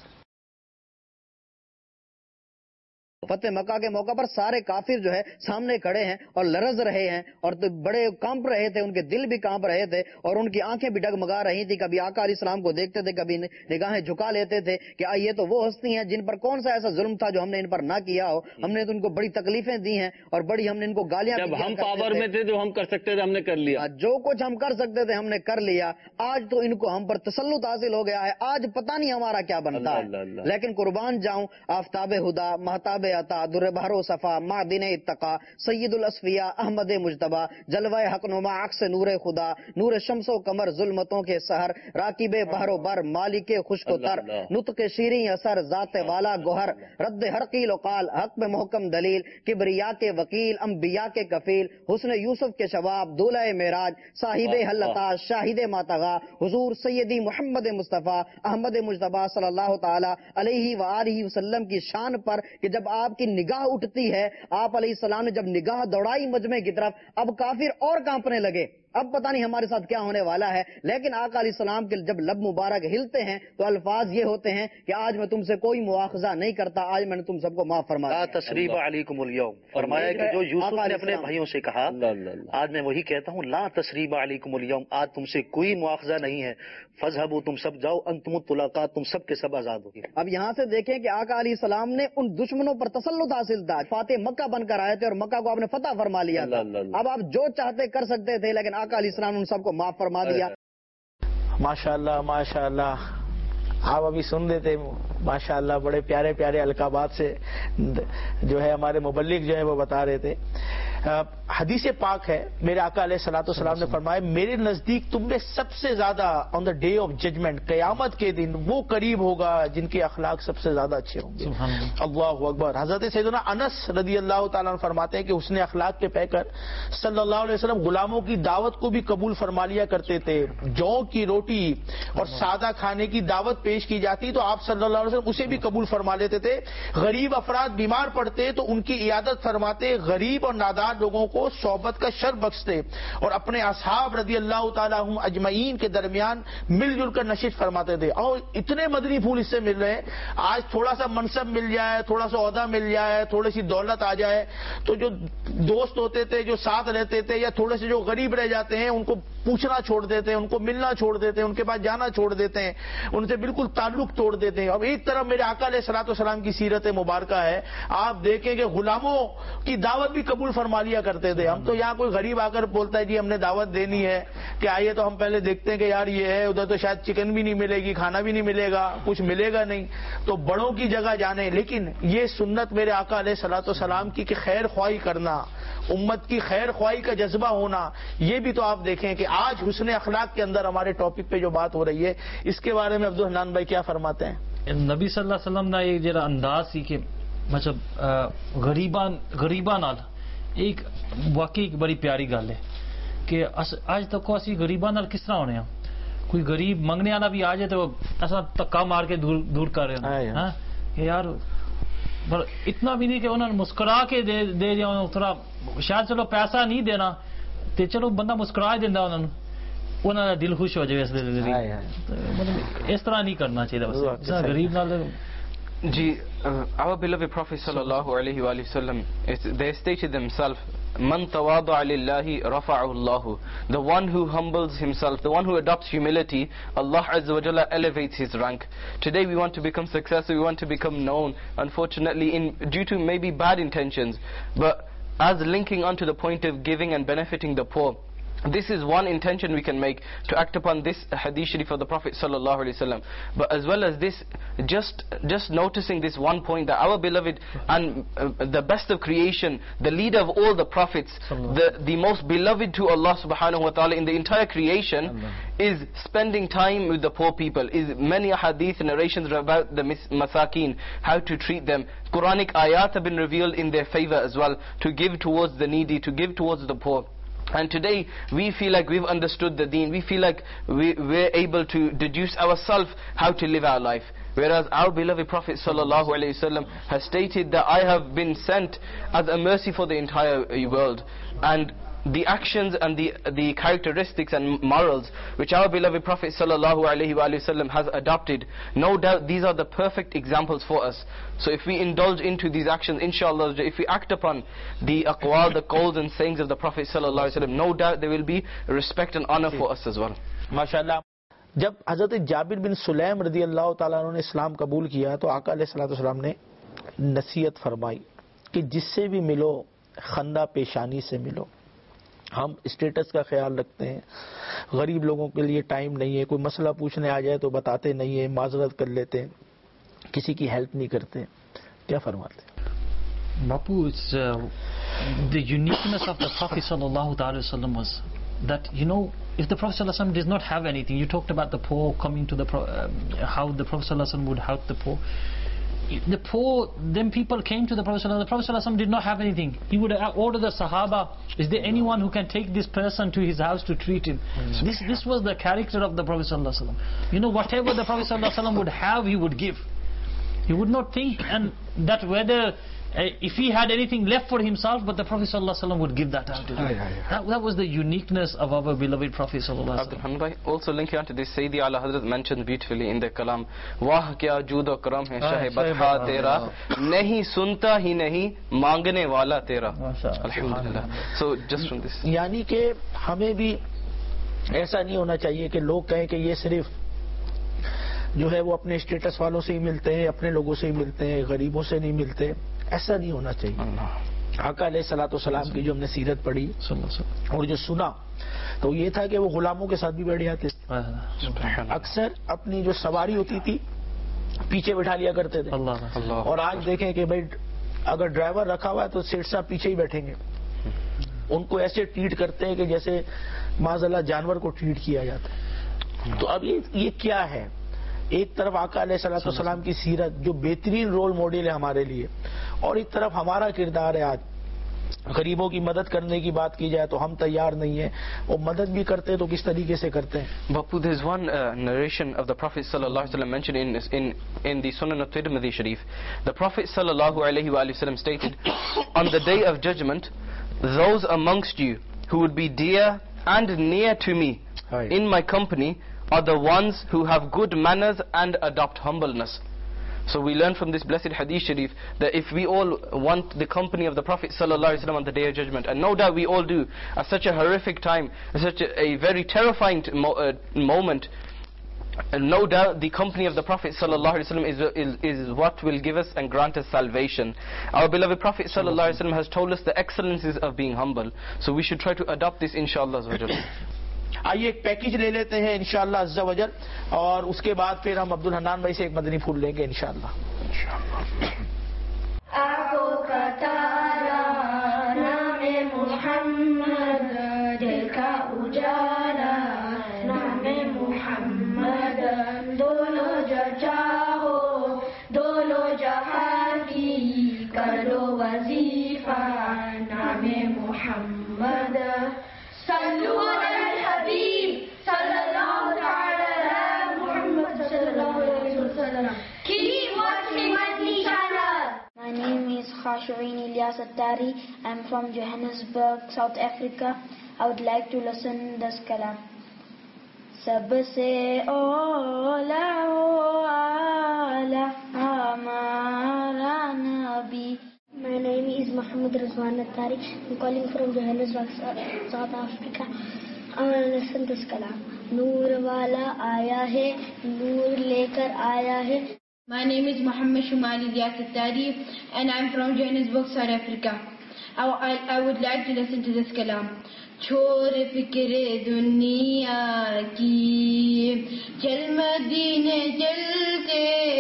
فتح مکہ کے موقع پر سارے کافر جو ہے سامنے کھڑے ہیں اور لرز رہے ہیں اور بڑے کانپ رہے تھے, ان کے دل بھی کانپ رہے تھے اور ان کی آنکھیں بھی ڈگمگا رہی تھی. کبھی آقا علیہ السلام کو دیکھتے تھے, کبھی نگاہیں جھکا لیتے تھے کہ یہ تو وہ ہستی ہیں جن پر کون سا ایسا ظلم تھا جو ہم نے ان پر نہ کیا ہو. ہم نے تو ان کو بڑی تکلیفیں دی ہیں اور بڑی ہم نے ان کو گالیاں, جب ہم پاور میں تھے جو ہم کر سکتے تھے ہم نے کر لیا, جو کچھ ہم کر سکتے تھے ہم نے کر لیا. آج تو ان کو ہم پر تسلط حاصل ہو گیا ہے, آج پتہ نہیں ہمارا کیا بنتا ہے. لیکن قربان جاؤں آفتاب ہدا, مہتاب عطا, در بہر و صفا, معدن اتقا, سید الاسفیاء احمد مجتبی, جلوہ حق نما, عکس نور خدا, نور شمس و قمر, ظلمتوں کے سحر, راکب بحر و بر, مالک خشک و تر, نطق شیریں اثر, ذات والا گوہر, رد ہر قیل و قال, حق میں محکم دلیل, کبریا کے وکیل, انبیاء کے کفیل, حسن یوسف کے شباب, دولہ معراج, صاحب حلتا, شاہد ماتغا, حضور سیدی محمد مصطفیٰ احمد مجتبی صلی اللہ تعالی علیہ وآلہ وسلم کی شان پر کہ جب آپ کی نگاہ اٹھتی ہے, آپ علیہ السلام نے جب نگاہ دوڑائی مجمع کی طرف, اب کافر اور کانپنے لگے. اب پتہ نہیں ہمارے ساتھ کیا ہونے والا ہے. لیکن آقا علیہ السلام کے جب لب مبارک ہلتے ہیں تو الفاظ یہ ہوتے ہیں کہ آج میں تم سے کوئی مواخذہ نہیں کرتا, آج میں نے تم سب کو معاف فرما دیا. لا تسریب علیکم اليوم, فرمایا کہ جو یوسف نے اپنے بھائیوں سے کہا, آج میں وہی کہتا ہوں, لا تسریب علیکم اليوم, آج تم سے کوئی مواخذہ نہیں ہے. فاذهبوا, تم سب جاؤ, انتم الطلقاء, تم سب کے سب آزاد ہوگی. اب یہاں سے دیکھیں کہ آقا علیہ السلام نے ان دشمنوں پر تسلط حاصل تھا, فاتح مکہ بن کر آئے تھے اور مکہ کو آپ نے فتح فرما لیا تھا. اب آپ جو چاہتے کر سکتے تھے, لیکن آقا علیہ السلام نے ان سب کو معاف فرما دیا. ماشاءاللہ ماشاءاللہ, آپ ابھی سن رہے تھے ماشاءاللہ, بڑے پیارے پیارے القابات سے جو ہے ہمارے مبلغ جو ہے وہ بتا رہے تھے. حدیث پاک ہے, میرے آقا علیہ الصلوۃ والسلام نے فرمایا, میرے نزدیک تم میں سب سے زیادہ on the day of judgement, قیامت کے دن وہ قریب ہوگا جن کے اخلاق سب سے زیادہ اچھے ہوں گے. اللہ اکبر. حضرت سیدنا انس رضی اللہ تعالیٰ عنہ فرماتے ہیں کہ حسن اخلاق کے پیکر صلی اللہ علیہ وسلم غلاموں کی دعوت کو بھی قبول فرما لیا کرتے تھے. جو کی روٹی اور سادہ کھانے کی دعوت پیش کی جاتی تو آپ صلی اللہ علیہ وسلم اسے بھی قبول فرما لیتے تھے. غریب افراد بیمار پڑتے تو ان کی عیادت فرماتے, غریب اور نادار لوگوں کو صحبت کا شرف بخشتے, اور اپنے اصحاب رضی اللہ تعالیٰ عنہم اجمعین کے درمیان مل جل کر نشست فرماتے تھے. اور اتنے مدنی پھول اس سے مل رہے ہیں. آج تھوڑا سا منصب مل جائے, تھوڑا سا عہدہ مل جائے, تھوڑی سی دولت آ جائے, تو جو دوست ہوتے تھے, جو ساتھ رہتے تھے, یا تھوڑے سے جو غریب رہ جاتے ہیں, ان کو پوچھنا چھوڑ دیتے ہیں, ان کو ملنا چھوڑ دیتے ہیں, ان کے پاس جانا چھوڑ دیتے ہیں, ان سے بالکل تعلق توڑ دیتے ہیں. اب ایک طرف میرے آقا علیہ الصلوۃ والسلام کی سیرت مبارکہ ہے, آپ دیکھیں کہ غلاموں کی دعوت بھی قبول فرما لیا کرتے تھے. ہم تو یہاں کوئی غریب آ کر بولتا ہے جی ہم نے دعوت دینی ہے کہ آئیے, تو ہم پہلے دیکھتے ہیں کہ یار یہ ہے, ادھر تو شاید چکن بھی نہیں ملے گی, کھانا بھی نہیں ملے گا, کچھ ملے گا نہیں, تو بڑوں کی جگہ جانے. لیکن یہ سنت میرے آقا علیہ الصلوۃ والسلام کی کہ خیر خواہی کرنا, امت کی خیر خواہی کا جذبہ ہونا, یہ بھی تو آپ دیکھیں کہ آج حسن اخلاق کے اندر ہمارے ٹاپک پہ جو بات ہو رہی ہے, اس کے بارے میں عبدالحنان بھائی کیا فرماتے ہیں؟ نبی صلی اللہ علیہ وسلم نے ایک جرا انداز سی کہ مطلب غریباں نال ایک واقعی ایک بڑی پیاری گل ہے کہ اج تک اسی غریباں نال کس طرح ہونے ہیں. کوئی غریب منگنے والا بھی آ جائے تو ایسا دھکا مار کے دور کر رہے ہیں کہ یار اتنا بھی نہیں کہ انہوں نے مسکرا کے دے جاؤ, تھوڑا شاید چلو پیسہ نہیں دینا تو چلو بندہ مسکرا دینا, انہوں کا دل خوش ہو جائے. مطلب اس طرح نہیں کرنا چاہیے غریب نال. جی, our beloved Prophet sallallahu alaihi wasallam, they stated themselves, Man tawadha lillahi rafa'ahu Allahu. The one who humbles himself, the one who adopts humility, Allah Azza wa Jalla elevates his rank. Today we want to become successful, we want to become known, unfortunately due to maybe bad intentions, but as linking onto the point of giving and benefiting the poor. This is one intention we can make, to act upon this hadith sharif of the Prophet sallallahu alaihi wasallam. But as well as this, just noticing this one point, that our beloved and the best of creation, the leader of all the prophets, the most beloved to Allah subhanahu wa ta'ala in the entire creation, is spending time with the poor people. Is many hadith narrations about the masakeen, how to treat them. Quranic ayat have been revealed in their favor as well, to give towards the needy, to give towards the poor. And today we feel like we've understood the deen, we feel like we're able to deduce ourselves how to live our life. Whereas our beloved Prophet sallallahu alaihi wasallam has stated that I have been sent as a mercy for the entire world. And the actions and the characteristics and morals which our beloved Prophet sallallahu alaihi wasallam has adopted, no doubt these are the perfect examples for us. So if we indulge into these actions, inshallah, if we act upon the aqwal, the qawls and sayings of the Prophet sallallahu alaihi wasallam, no doubt there will be respect and honor for us as well. MashaAllah. جب حضرت جابر بن سلیم رضی اللہ تعالیٰ عنہ نے اسلام قبول کیا تو آقا علیہ الصلوۃ والسلام نے نصیحت فرمائی کہ جس سے بھی ملو خندہ پیشانی سے ملو. ہم اسٹیٹس کا خیال رکھتے ہیں, غریب لوگوں کے لیے ٹائم نہیں ہے, کوئی مسئلہ پوچھنے آ جائے تو بتاتے نہیں ہیں, معذرت کر لیتے ہیں, کسی کی ہیلپ نہیں کرتے. کیا فرماتے ہیں Bapu? The uniqueness of the Prophet sallallahu alaihi wasallam was that, you know, if the Prophet sallallahu alaihi wasallam does not have anything, you talked about the poor coming to the how the Prophet sallallahu alaihi wasallam would help the poor. The poor, then people came to the Prophet sallallahu alaihi wasallam. The Prophet sallallahu alaihi wasallam did not have anything. He would order the Sahaba, is there anyone who can take this person to his house to treat him? This was the character of the Prophet sallallahu alaihi wasallam. You know, whatever the Prophet sallallahu alaihi wasallam would have, he would give. He would not think and that whether if he had anything left for himself, but the Prophet ﷺ would give that out to him. That was the uniqueness of our beloved Prophet ﷺ. Also linking on to this, Sayyidi Ala Hazrat mentioned beautifully in the kalam, Wah kya jood o karam hai shahe badha tera, nahi sunta hi nahi mangane wala tera. Alhamdulillah. So just from this. یعنی کہ ہمیں بھی ایسا نہیں ہونا چاہیے کہ لوگ کہیں کہ یہ صرف جو ہے وہ اپنے اسٹیٹس والوں سے ہی ملتے ہیں, اپنے لوگوں سے ہی ملتے ہیں, غریبوں سے نہیں ملتے. ایسا نہیں ہونا چاہیے. آقا علیہ الصلوۃ والسلام کی جو ہم نے سیرت پڑھی اور جو سنا تو یہ تھا کہ وہ غلاموں کے ساتھ بھی بیٹھ جاتے تھے. اکثر اپنی جو سواری ہوتی تھی پیچھے بٹھا لیا کرتے تھے. اور آج دیکھیں کہ بھائی اگر ڈرائیور رکھا ہوا ہے تو سیٹ صاحب پیچھے ہی بیٹھیں گے. ان کو ایسے ٹریٹ کرتے ہیں کہ جیسے معاذ اللہ جانور کو ٹریٹ کیا جاتا ہے. تو اب یہ کیا ہے؟ ایک طرف آقا علیہ الصلوۃ والسلام کی سیرت جو بہترین رول ماڈل ہے ہمارے لیے, اور ایک طرف ہمارا کردار ہے. آج غریبوں کی مدد کرنے کی بات کی جائے تو ہم تیار نہیں ہیں, اور مدد بھی کرتے ہیں تو کس طریقے سے کرتے ہیں. Bapu, there is one narration of the Prophet sallallahu alaihi wasallam mentioned in the Sunan of Tirmidhi Sharif. The Prophet sallallahu alaihi wasallam stated, on the day of judgment, those amongst you who would be dear and near to me in my company are the ones who have good manners and adopt humbleness. So we learn from this blessed hadith sharif that if we all want the company of the Prophet sallallahu alaihi wasallam on the day of judgment, and no doubt we all do, at such a horrific time, at such a very terrifying moment, and no doubt the company of the Prophet sallallahu alaihi wasallam is what will give us and grant us salvation. Our beloved Prophet sallallahu alaihi wasallam has told us the excellences of being humble, so we should try to adopt this inshallah. آئیے ایک پیکج لے لیتے ہیں انشاءاللہ عز و جل, اور اس کے بعد پھر ہم عبد الحنان بھائی سے ایک مدنی پھول لیں گے انشاءاللہ. آنکھوں کا تارا نام محمد, دل کا اجالا نام محمد, دونوں جو چاہو دونوں جہاں کی کر لو وظیفہ نام محمد. صلو علی الحبیب صلی اللہ تعالی محمد صلی اللہ علیہ وسلم. Keep watching my channel. My name is Khashwin Ilyas Attari. I am from Johannesburg, South Africa. I would like to listen this kalam. سب سے اولا ہو آلہ ہمارا نبی. My name is Muhammad Rizwan Attari. I'm calling from Johannesburg, South Africa. I want to listen to this kalam. Noor wala aaya hai, noor lekar aaya hai. My name is Muhammad Shumali Ilyas Attari and I'm from Johannesburg, South Africa. I would like to listen to this kalam. چھوڑ فکر دنیا کی چل مدینے چلتے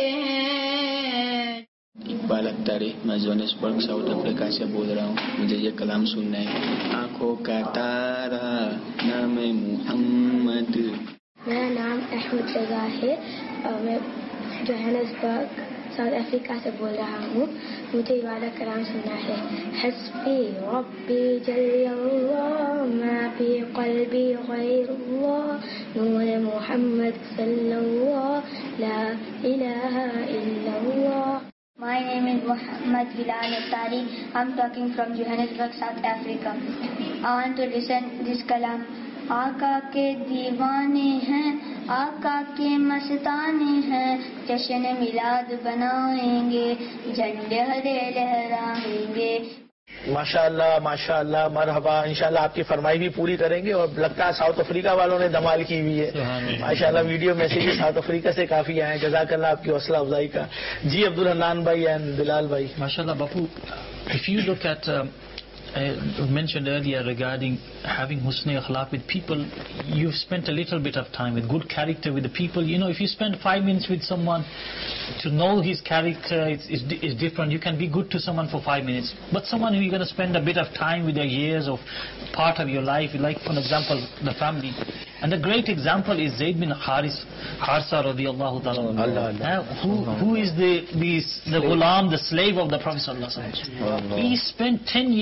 ہیں. اقبال اختاری, میں جوہانسبرگ ساؤتھ افریقہ سے بول رہا ہوں. مجھے یہ کلام سننا ہے. آنکھوں کا تارا نام محمد. میرا نام احمد رضا ہے اور میں جوہانسبرگ ساؤتھ افریقہ سے بول رہا ہوں. مجھے یہ والا کلام سننا ہے. حسبی ربی جل اللہ ما فی قلبی غیر اللہ نور محمد صلی اللہ لا الہ الا اللہ. My name is Muhammad Bilal Attari. I'm talking from Johannesburg, South Africa. I want to listen this kalam. آقا کے دیوانے ہیں, آقا کے مستانے ہیں, جشن میلاد بنائیں گے, جھنڈے ہرے لہرائیں گے. ماشاءاللہ ماشاءاللہ مرحبا. انشاءاللہ آپ کی فرمائی بھی پوری کریں گے, اور لگتا ہے ساؤتھ افریقہ والوں نے دمال کی ہوئی ہے ماشاءاللہ. ویڈیو میسیج ساؤتھ افریقہ سے کافی آئے ہیں. جزاک اللہ آپ کی حوصلہ افزائی کا. جی عبد الحنان بھائی اینڈ بلال بھائی. MashaAllah, Bapu, if you look at mentioned earlier regarding having husn akhlaq with people, you've spent a little bit of time with good character with the people. You know, if you spend 5 minutes with someone to know his character is different. You can be good to someone for 5 minutes, but someone who you're going to spend a bit of time with, their years of part of your life, like for example the family. And the great example is Zayd bin Harisa radiyallahu ta'ala, who is the ghulam, the slave of the Prophet sallallahu alaihi wasallam. He spent 10 years in the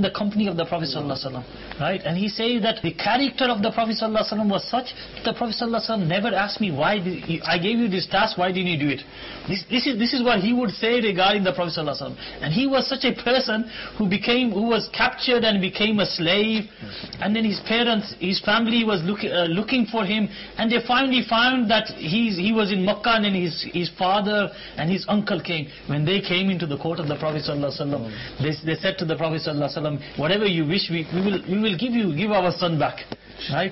the company of the Prophet ﷺ, right? And he says that the character of the Prophet ﷺ was such that the Prophet ﷺ never asked me, why I gave you this task, why didn't you do it? This is what he would say regarding the Prophet ﷺ. And he was such a person who was captured and became a slave, and then his parents, his family was looking for him, and they finally found that he was in Makkah, and then his father and his uncle came. When they came into the court of the Prophet ﷺ, they said to the Prophet ﷺ, whatever you wish, we will give our son back. Right?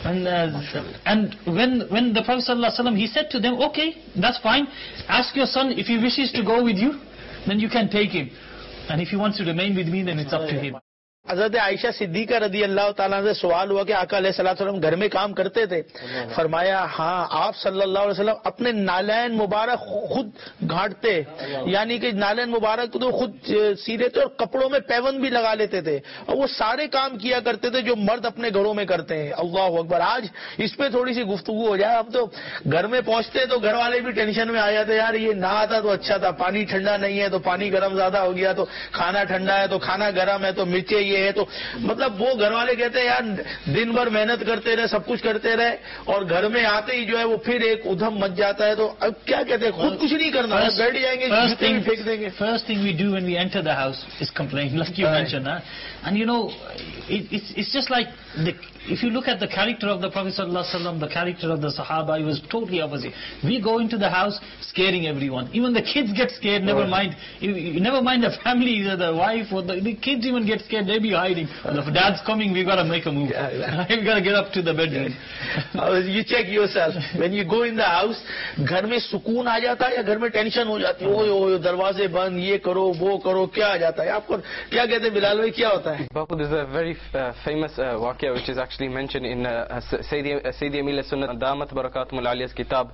And when the Prophet ﷺ, he said to them, okay, that's fine, ask your son if he wishes to go with you, then you can take him, and if he wants to remain with me, then it's up to him. حضرت عائشہ صدیقہ رضی اللہ تعالیٰ سے سوال ہوا کہ آقا علیہ الصلوۃ والسلام گھر میں کام کرتے تھے؟ فرمایا ہاں، آپ صلی اللہ علیہ وسلم اپنے نالین مبارک خود گھاٹتے، یعنی کہ نالین مبارک تو خود سیرے تھے اور کپڑوں میں پیوند بھی لگا لیتے تھے، اور وہ سارے کام کیا کرتے تھے جو مرد اپنے گھروں میں کرتے ہیں. اللہ اکبر. آج اس پہ تھوڑی سی گفتگو ہو جائے. ہم تو گھر میں پہنچتے تو گھر والے بھی ٹینشن میں آ جاتے، یار یہ نہ آتا تو اچھا تھا، پانی ٹھنڈا نہیں ہے تو پانی گرم زیادہ ہو گیا، تو کھانا ٹھنڈا ہے تو کھانا گرم ہے، تو مرچیں یہ ہے، تو مطلب وہ گھر والے کہتے ہیں یار دن بھر محنت کرتے رہے، سب کچھ کرتے رہے، اور گھر میں آتے ہی جو ہے وہ پھر ایک ادھم مچ جاتا ہے. تو اب کیا کہتے ہیں، خود کچھ نہیں کرنا، بیٹھ جائیں گے، پھینک دیں گے. First thing we do when we enter the house is complain, like you mentioned, and you know, it's just like if you look at the character of the Prophet ﷺ, the character of the Sahaba, it was totally opposite. We go into the house scaring everyone. Even the kids get scared. Never mind the family, the wife or the kids even get scared. They be hiding. If dad's coming, we gotta make a move. We gotta get up to the bedroom. You check yourself. When you go in the house, گھر میں سکون آ جاتا ہے یا گھر میں ٹینشن ہو جاتی ہے؟ اوہ دروازے بند، یہ کرو وہ کرو، کیا آ جاتا ہے؟ آپ کو کیا کہتے ہیں بلال بھائی، کیا ہوتا ہے؟ Bapu, there's a very famous waqia which is actually mentioned in Sayyidi Amil Sunnat Damat Barakatum Al-Aliya's kitab,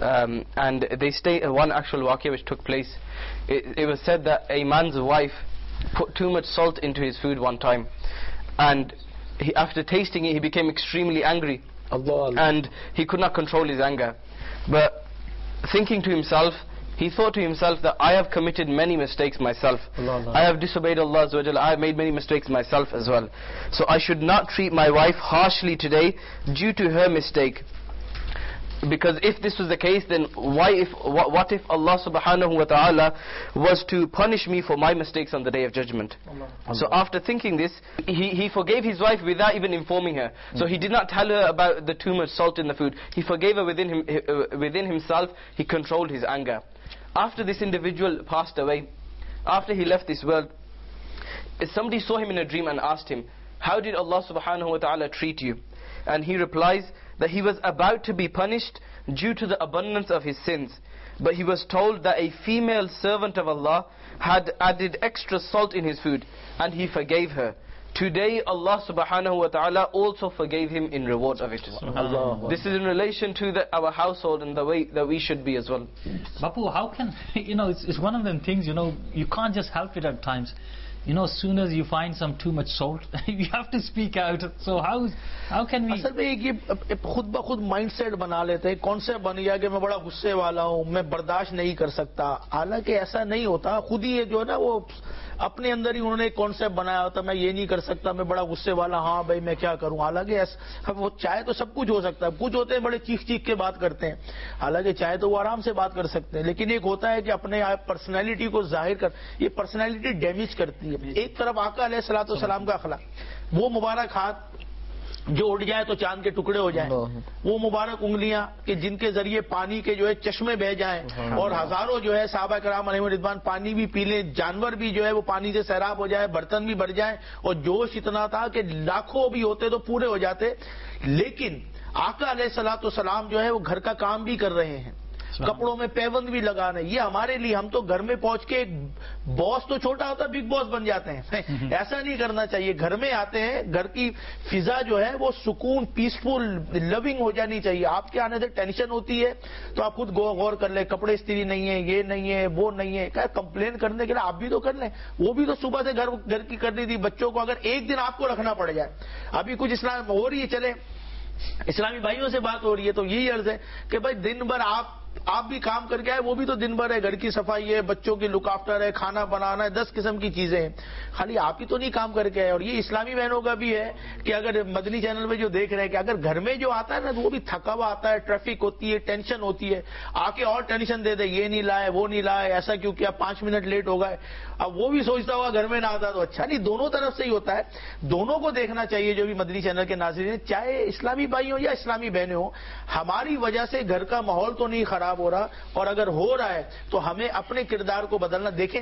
and they state one actual waqia which took place. It was said that a man's wife put too much salt into his food one time, and after tasting it he became extremely angry, and he could not control his anger. But thinking to himself, he thought to himself that I have committed many mistakes myself. I have disobeyed Allah Azza wa Jalla. I have made many mistakes myself as well. So I should not treat my wife harshly today due to her mistake. Because if this was the case, then what if Allah subhanahu wa ta'ala was to punish me for my mistakes on the day of judgment? So after thinking this, he forgave his wife without even informing her. So he did not tell her about the too much salt in the food. He forgave her within himself. He controlled his anger. After this individual passed away, after he left this world, somebody saw him in a dream and asked him, how did Allah subhanahu wa ta'ala treat you? And he replies that he was about to be punished due to the abundance of his sins, but he was told that a female servant of Allah had added extra salt in his food, and he forgave her. Today Allah subhanahu wa ta'ala also forgave him in reward of it. This is in relation to our household and the way that we should be as well. Bapu, how can, it's one of them things, you can't just help it at times. As soon as you find some too much salt, you have to speak out. So how can we... اصل میں یہ خود بخود مائنڈ سیٹ بنا لیتے ہیں، کانسیپٹ بن گیا کہ میں بڑا غصے والا ہوں، میں برداشت نہیں کر سکتا. حالانکہ ایسا نہیں ہوتا. خود ہی جو ہے نا وہ اپنے اندر ہی انہوں نے ایک کانسیپٹ بنایا ہوتا، میں یہ نہیں کر سکتا، میں بڑا غصے والا، ہاں بھائی میں کیا کروں. حالانکہ وہ چاہے تو سب کچھ ہو سکتا ہے. کچھ ہوتے ہیں بڑے چیخ کے بات کرتے ہیں، حالانکہ چاہے تو وہ آرام سے بات کر سکتے ہیں. لیکن ایک ہوتا ہے کہ اپنے پرسنالٹی کو ظاہر کر، یہ پرسنالٹی ڈیمیج کرتی ہے. ایک طرف آقا علیہ الصلوۃ والسلام کا اخلاق، وہ مبارک ہاتھ جو اٹھ جائے تو چاند کے ٹکڑے ہو جائیں، وہ مبارک انگلیاں کہ جن کے ذریعے پانی کے جو ہے چشمے بہ جائیں، اور ہزاروں جو ہے صحابہ کرام علیہم رضوان پانی بھی پی لیں، جانور بھی جو ہے وہ پانی سے سیراب ہو جائے، برتن بھی بھر جائیں، اور جوش اتنا تھا کہ لاکھوں بھی ہوتے تو پورے ہو جاتے. لیکن آقا علیہ الصلوۃ والسلام جو ہے وہ گھر کا کام بھی کر رہے ہیں، کپڑوں میں پیوند بھی لگا رہے ہیں. یہ ہمارے لیے، ہم تو گھر میں پہنچ کے باس تو چھوٹا ہوتا بگ باس بن جاتے ہیں. ایسا نہیں کرنا چاہیے. گھر میں آتے ہیں، گھر کی فضا جو ہے وہ سکون، پیسفل، لونگ ہو جانی چاہیے. آپ کے آنے سے ٹینشن ہوتی ہے تو آپ خود غور کر لیں، کپڑے استری نہیں ہے، یہ نہیں ہے، وہ نہیں ہے. کمپلین کرنے کے لیے آپ بھی تو کر لیں. وہ بھی تو صبح سے گھر کی کرنی تھی. بچوں کو اگر ایک دن آپ کو رکھنا پڑ جائے، ابھی کچھ اسلام ہو رہی ہے، چلے اسلامی بھائیوں سے بات ہو رہی ہے تو یہی عرض ہے کہ بھائی دن بھر آپ آپ بھی کام کر کے آئے, وہ بھی تو دن بھر ہے, گھر کی صفائی ہے, بچوں کی لک آفٹر ہے, کھانا بنانا ہے, 10 قسم کی چیزیں ہیں, خالی آپ ہی تو نہیں کام کر کے آئے. اور یہ اسلامی بہنوں کا بھی ہے کہ اگر مدنی چینل میں جو دیکھ رہے ہیں کہ اگر گھر میں جو آتا ہے نا, وہ بھی تھکا ہوا آتا ہے, ٹریفک ہوتی ہے, ٹینشن ہوتی ہے, آ کے اور ٹینشن دے دے, یہ نہیں لائے, وہ نہیں لائے, ایسا کیوں کیا, 5 منٹ لیٹ ہو گئے. اب وہ بھی سوچتا ہوگا گھر میں نہ آتا تو اچھا. نہیں, دونوں طرف سے ہی ہوتا ہے, دونوں کو دیکھنا چاہیے. جو بھی مدنی چینل کے ناظرین ہیں, چاہے اسلامی بھائی ہوں یا اسلامی بہنیں ہوں, ہماری وجہ سے گھر کا ماحول تو نہیں خراب ہو رہا, اور اگر ہو رہا ہے تو ہمیں اپنے کردار کو بدلنا. دیکھیں,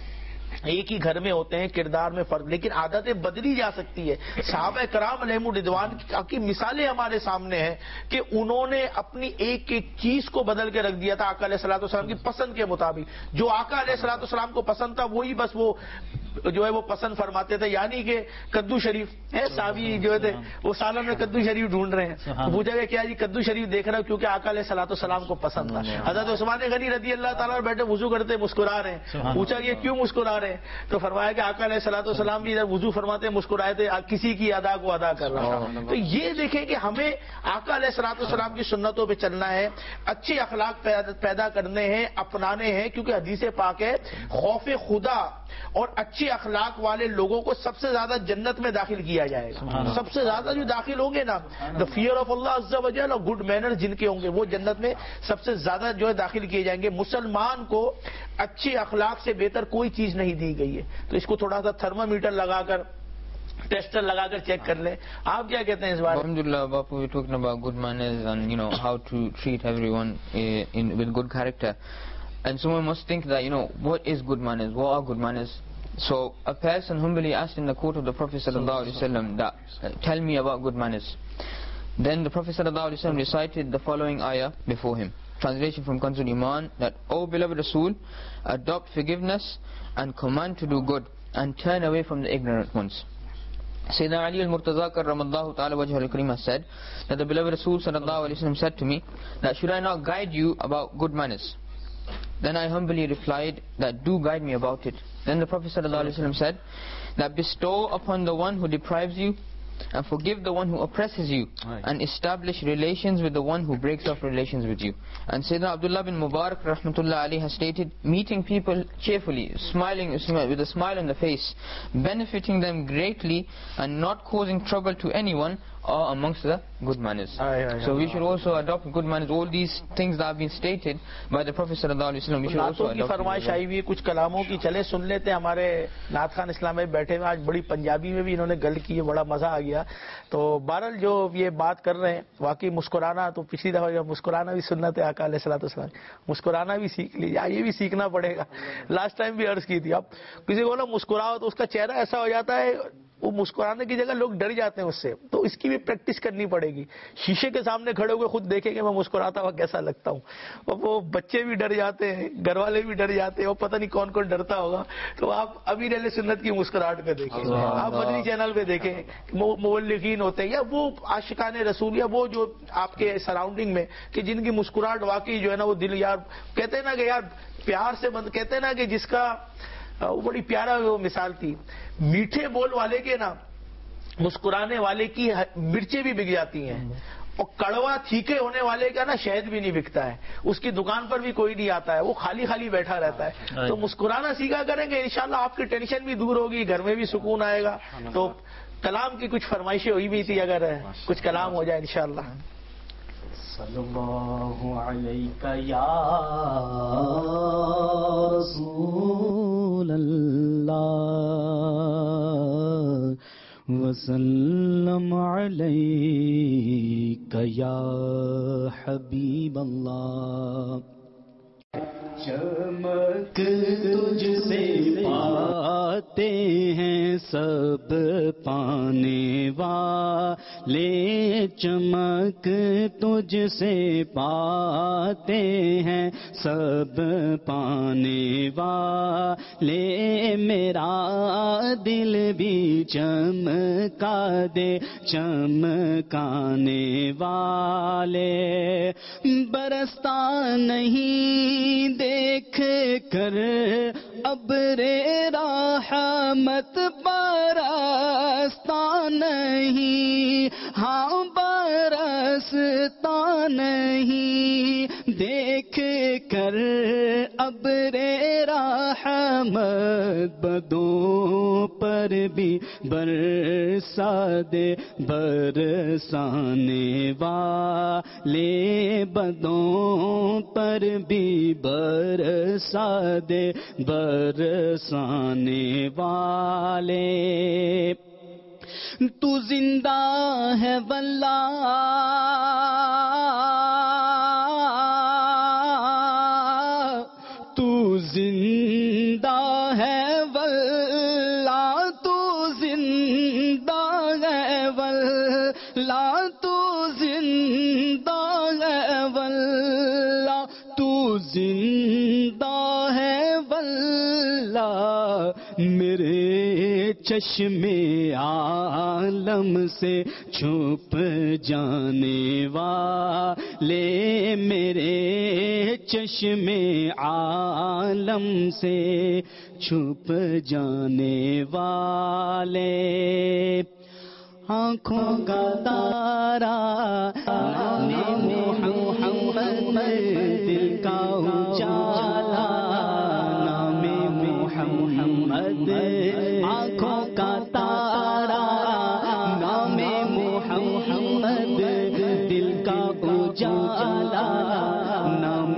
ایک ہی گھر میں ہوتے ہیں, کردار میں فرق, لیکن عادتیں بدلی جا سکتی ہے. صحابہ کرام علیہم الرضوان کی مثالیں ہمارے سامنے ہیں کہ انہوں نے اپنی ایک ایک چیز کو بدل کے رکھ دیا تھا آقا علیہ الصلوۃ والسلام کی پسند کے مطابق. جو آقا علیہ الصلوۃ والسلام کو پسند تھا وہی بس وہ جو ہے وہ پسند فرماتے تھے. یعنی کہ کدو شریف ہے, صحابی جو تھے وہ سالن میں کدو شریف ڈھونڈ رہے ہیں, پوچھا گیا کیا جی کدو شریف دیکھ رہا ہوں, کیونکہ آقا علیہ الصلوۃ والسلام کو پسند تھا. حضرت عثمان غنی رضی اللہ تعالیٰ بیٹھے وضو کرتے مسکرا رہے ہیں, پوچھا یہ کیوں مسکرا رہے ہیں, تو فرمایا کہ آقا علیہ الصلوۃ والسلام بھی وضو فرماتے مسکرائے تھے, کسی کی ادا کو ادا کر رہا ہوں. تو یہ دیکھیں کہ ہمیں آقا علیہ الصلوۃ والسلام کی سنتوں پہ چلنا ہے, اچھے اخلاق پیدا کرنے ہیں, اپنانے ہیں, کیونکہ حدیث پاک ہے خوف خدا اور اچھے اخلاق والے لوگوں کو سب سے زیادہ جنت میں داخل کیا جائے گا. سب سے زیادہ جو داخل ہوں گے نا, دا فیئر آف اللہ عز و جل اور گڈ مینر جن کے ہوں گے, وہ جنت میں سب سے زیادہ جو ہے داخل کیے جائیں گے. مسلمان کو اچھے اخلاق سے بہتر کوئی چیز نہیں دی گئی ہے. تو اس کو تھوڑا سا تھرمامیٹر لگا کر, ٹیسٹر لگا کر چیک کر لیں. آپ کیا کہتے ہیں اس بارے میں؟ Alhamdulillah, Bapu, we're talking about good manners and how to treat everyone with good character. And someone must think that what is good manners? What are good manners? So a person humbly asked in the court of the Prophet sallallahu alaihi wasallam that tell me about good manners. Then the Prophet sallallahu alaihi wasallam recited the following ayah before him. Translation from Kanzul Iman, that O beloved Rasul, adopt forgiveness and command to do good and turn away from the ignorant ones. Sayyidina Ali al-Murtaza karramallahu ta'ala wajhah al-kareem has said that the beloved Rasul sallallahu alaihi wasallam said to me that should I not guide you about good manners? Then I humbly replied that do guide me about it. Then the Prophet ﷺ said that bestow upon the one who deprives you and forgive the one who oppresses you and establish relations with the one who breaks off relations with you. And Sayyidina Abdullah bin Mubarak rahmatullah alayhi has stated, meeting people cheerfully, smiling with a smile on the face, benefiting them greatly and not causing trouble to anyone are amongst the good manners. So we should also adopt good manners. All these things that have been stated by the Prophet sallallahu alaihi wasallam, we should also adopt. فرمائش آئی ہوئی کچھ کلاموں کی, چلے سن لیتے ہیں. ہمارے نعت خان اسلام میں بیٹھے ہوئے, آج بڑی پنجابی میں بھی انہوں نے گل کی ہے, بڑا مزہ آ گیا. تو بہرحال جو یہ بات کر رہے ہیں واقعی مسکرانا, تو پچھلی دفعہ مسکرانا بھی سنت ہے آقا علیہ الصلوۃ والسلام, مسکرانا بھی سیکھ لیجیے, یہ بھی سیکھنا پڑے گا. لاسٹ ٹائم بھی عرض کی تھی, اب کسی کو نا مسکراؤ تو اس کا چہرہ ایسا ہو جاتا ہے, وہ مسکرانے کی جگہ لوگ ڈر جاتے ہیں اس سے. تو اس کی بھی پریکٹس کرنی پڑے گی. شیشے کے سامنے کھڑے ہوئے خود دیکھیں کہ میں مسکراتا ہوا کیسا لگتا ہوں. وہ بچے بھی ڈر جاتے ہیں, گھر والے بھی ڈر جاتے ہیں, وہ پتہ نہیں کون کون ڈرتا ہوگا. تو آپ امیر اہل سنت کی مسکراہٹ پہ دیکھیں, آپ مدنی چینل پہ دیکھیں, مولغین ہوتے ہیں یا وہ عاشقان رسول یا وہ جو آپ کے سراؤنڈنگ میں کہ جن کی مسکراہٹ واقعی جو ہے نا وہ دل, یار کہتے ہیں نا کہ یار پیار سے بند, کہتے ہیں نا کہ جس کا وہ بڑی پیارا وہ مثال تھی, میٹھے بول والے کے نا مسکرانے والے کی مرچیں بھی بک جاتی ہیں, اور کڑوا تھیکے ہونے والے کا نا شہد بھی نہیں بکتا ہے, اس کی دکان پر بھی کوئی نہیں آتا ہے, وہ خالی خالی بیٹھا رہتا ہے. تو مسکرانا سیکھا کریں گے انشاءاللہ آپ کی ٹینشن بھی دور ہوگی, گھر میں بھی سکون آئے گا. تو کلام کی کچھ فرمائشیں ہوئی بھی تھی, اگر کچھ کلام ہو جائے انشاءاللہ. صلی اللہ علیہ یا رسول اللہ وسلم علیک یا حبیب اللہ. چمک تجھ سے پاتے ہیں سب پانے والے, چمک تجھ سے پاتے ہیں سب پانے والے, میرا دل بھی چمکا دے چمکانے والے, برستا نہیں دیکھ کر ابر رحمت برستا نہیں, ہاں برستا نہیں دیکھ کر ابر رحمت بدوں پر بھی برسا دے برسانے والے بدوں پر بھی برسا دے برسانے والے تو زندہ ہے واللہ تو زندہ ہے واللہ تو زندہ ہے واللہ تو زندہ ہے واللہ تو زندہ ہے واللہ میرے چشم عالم سے چھپ جانے والے میرے چشم عالم سے چھپ جانے والے آنکھوں کا تارا نام محمد دل کا اجالا نام محمد آنکھوں کا تارا نام محمد دل کا اجالا نام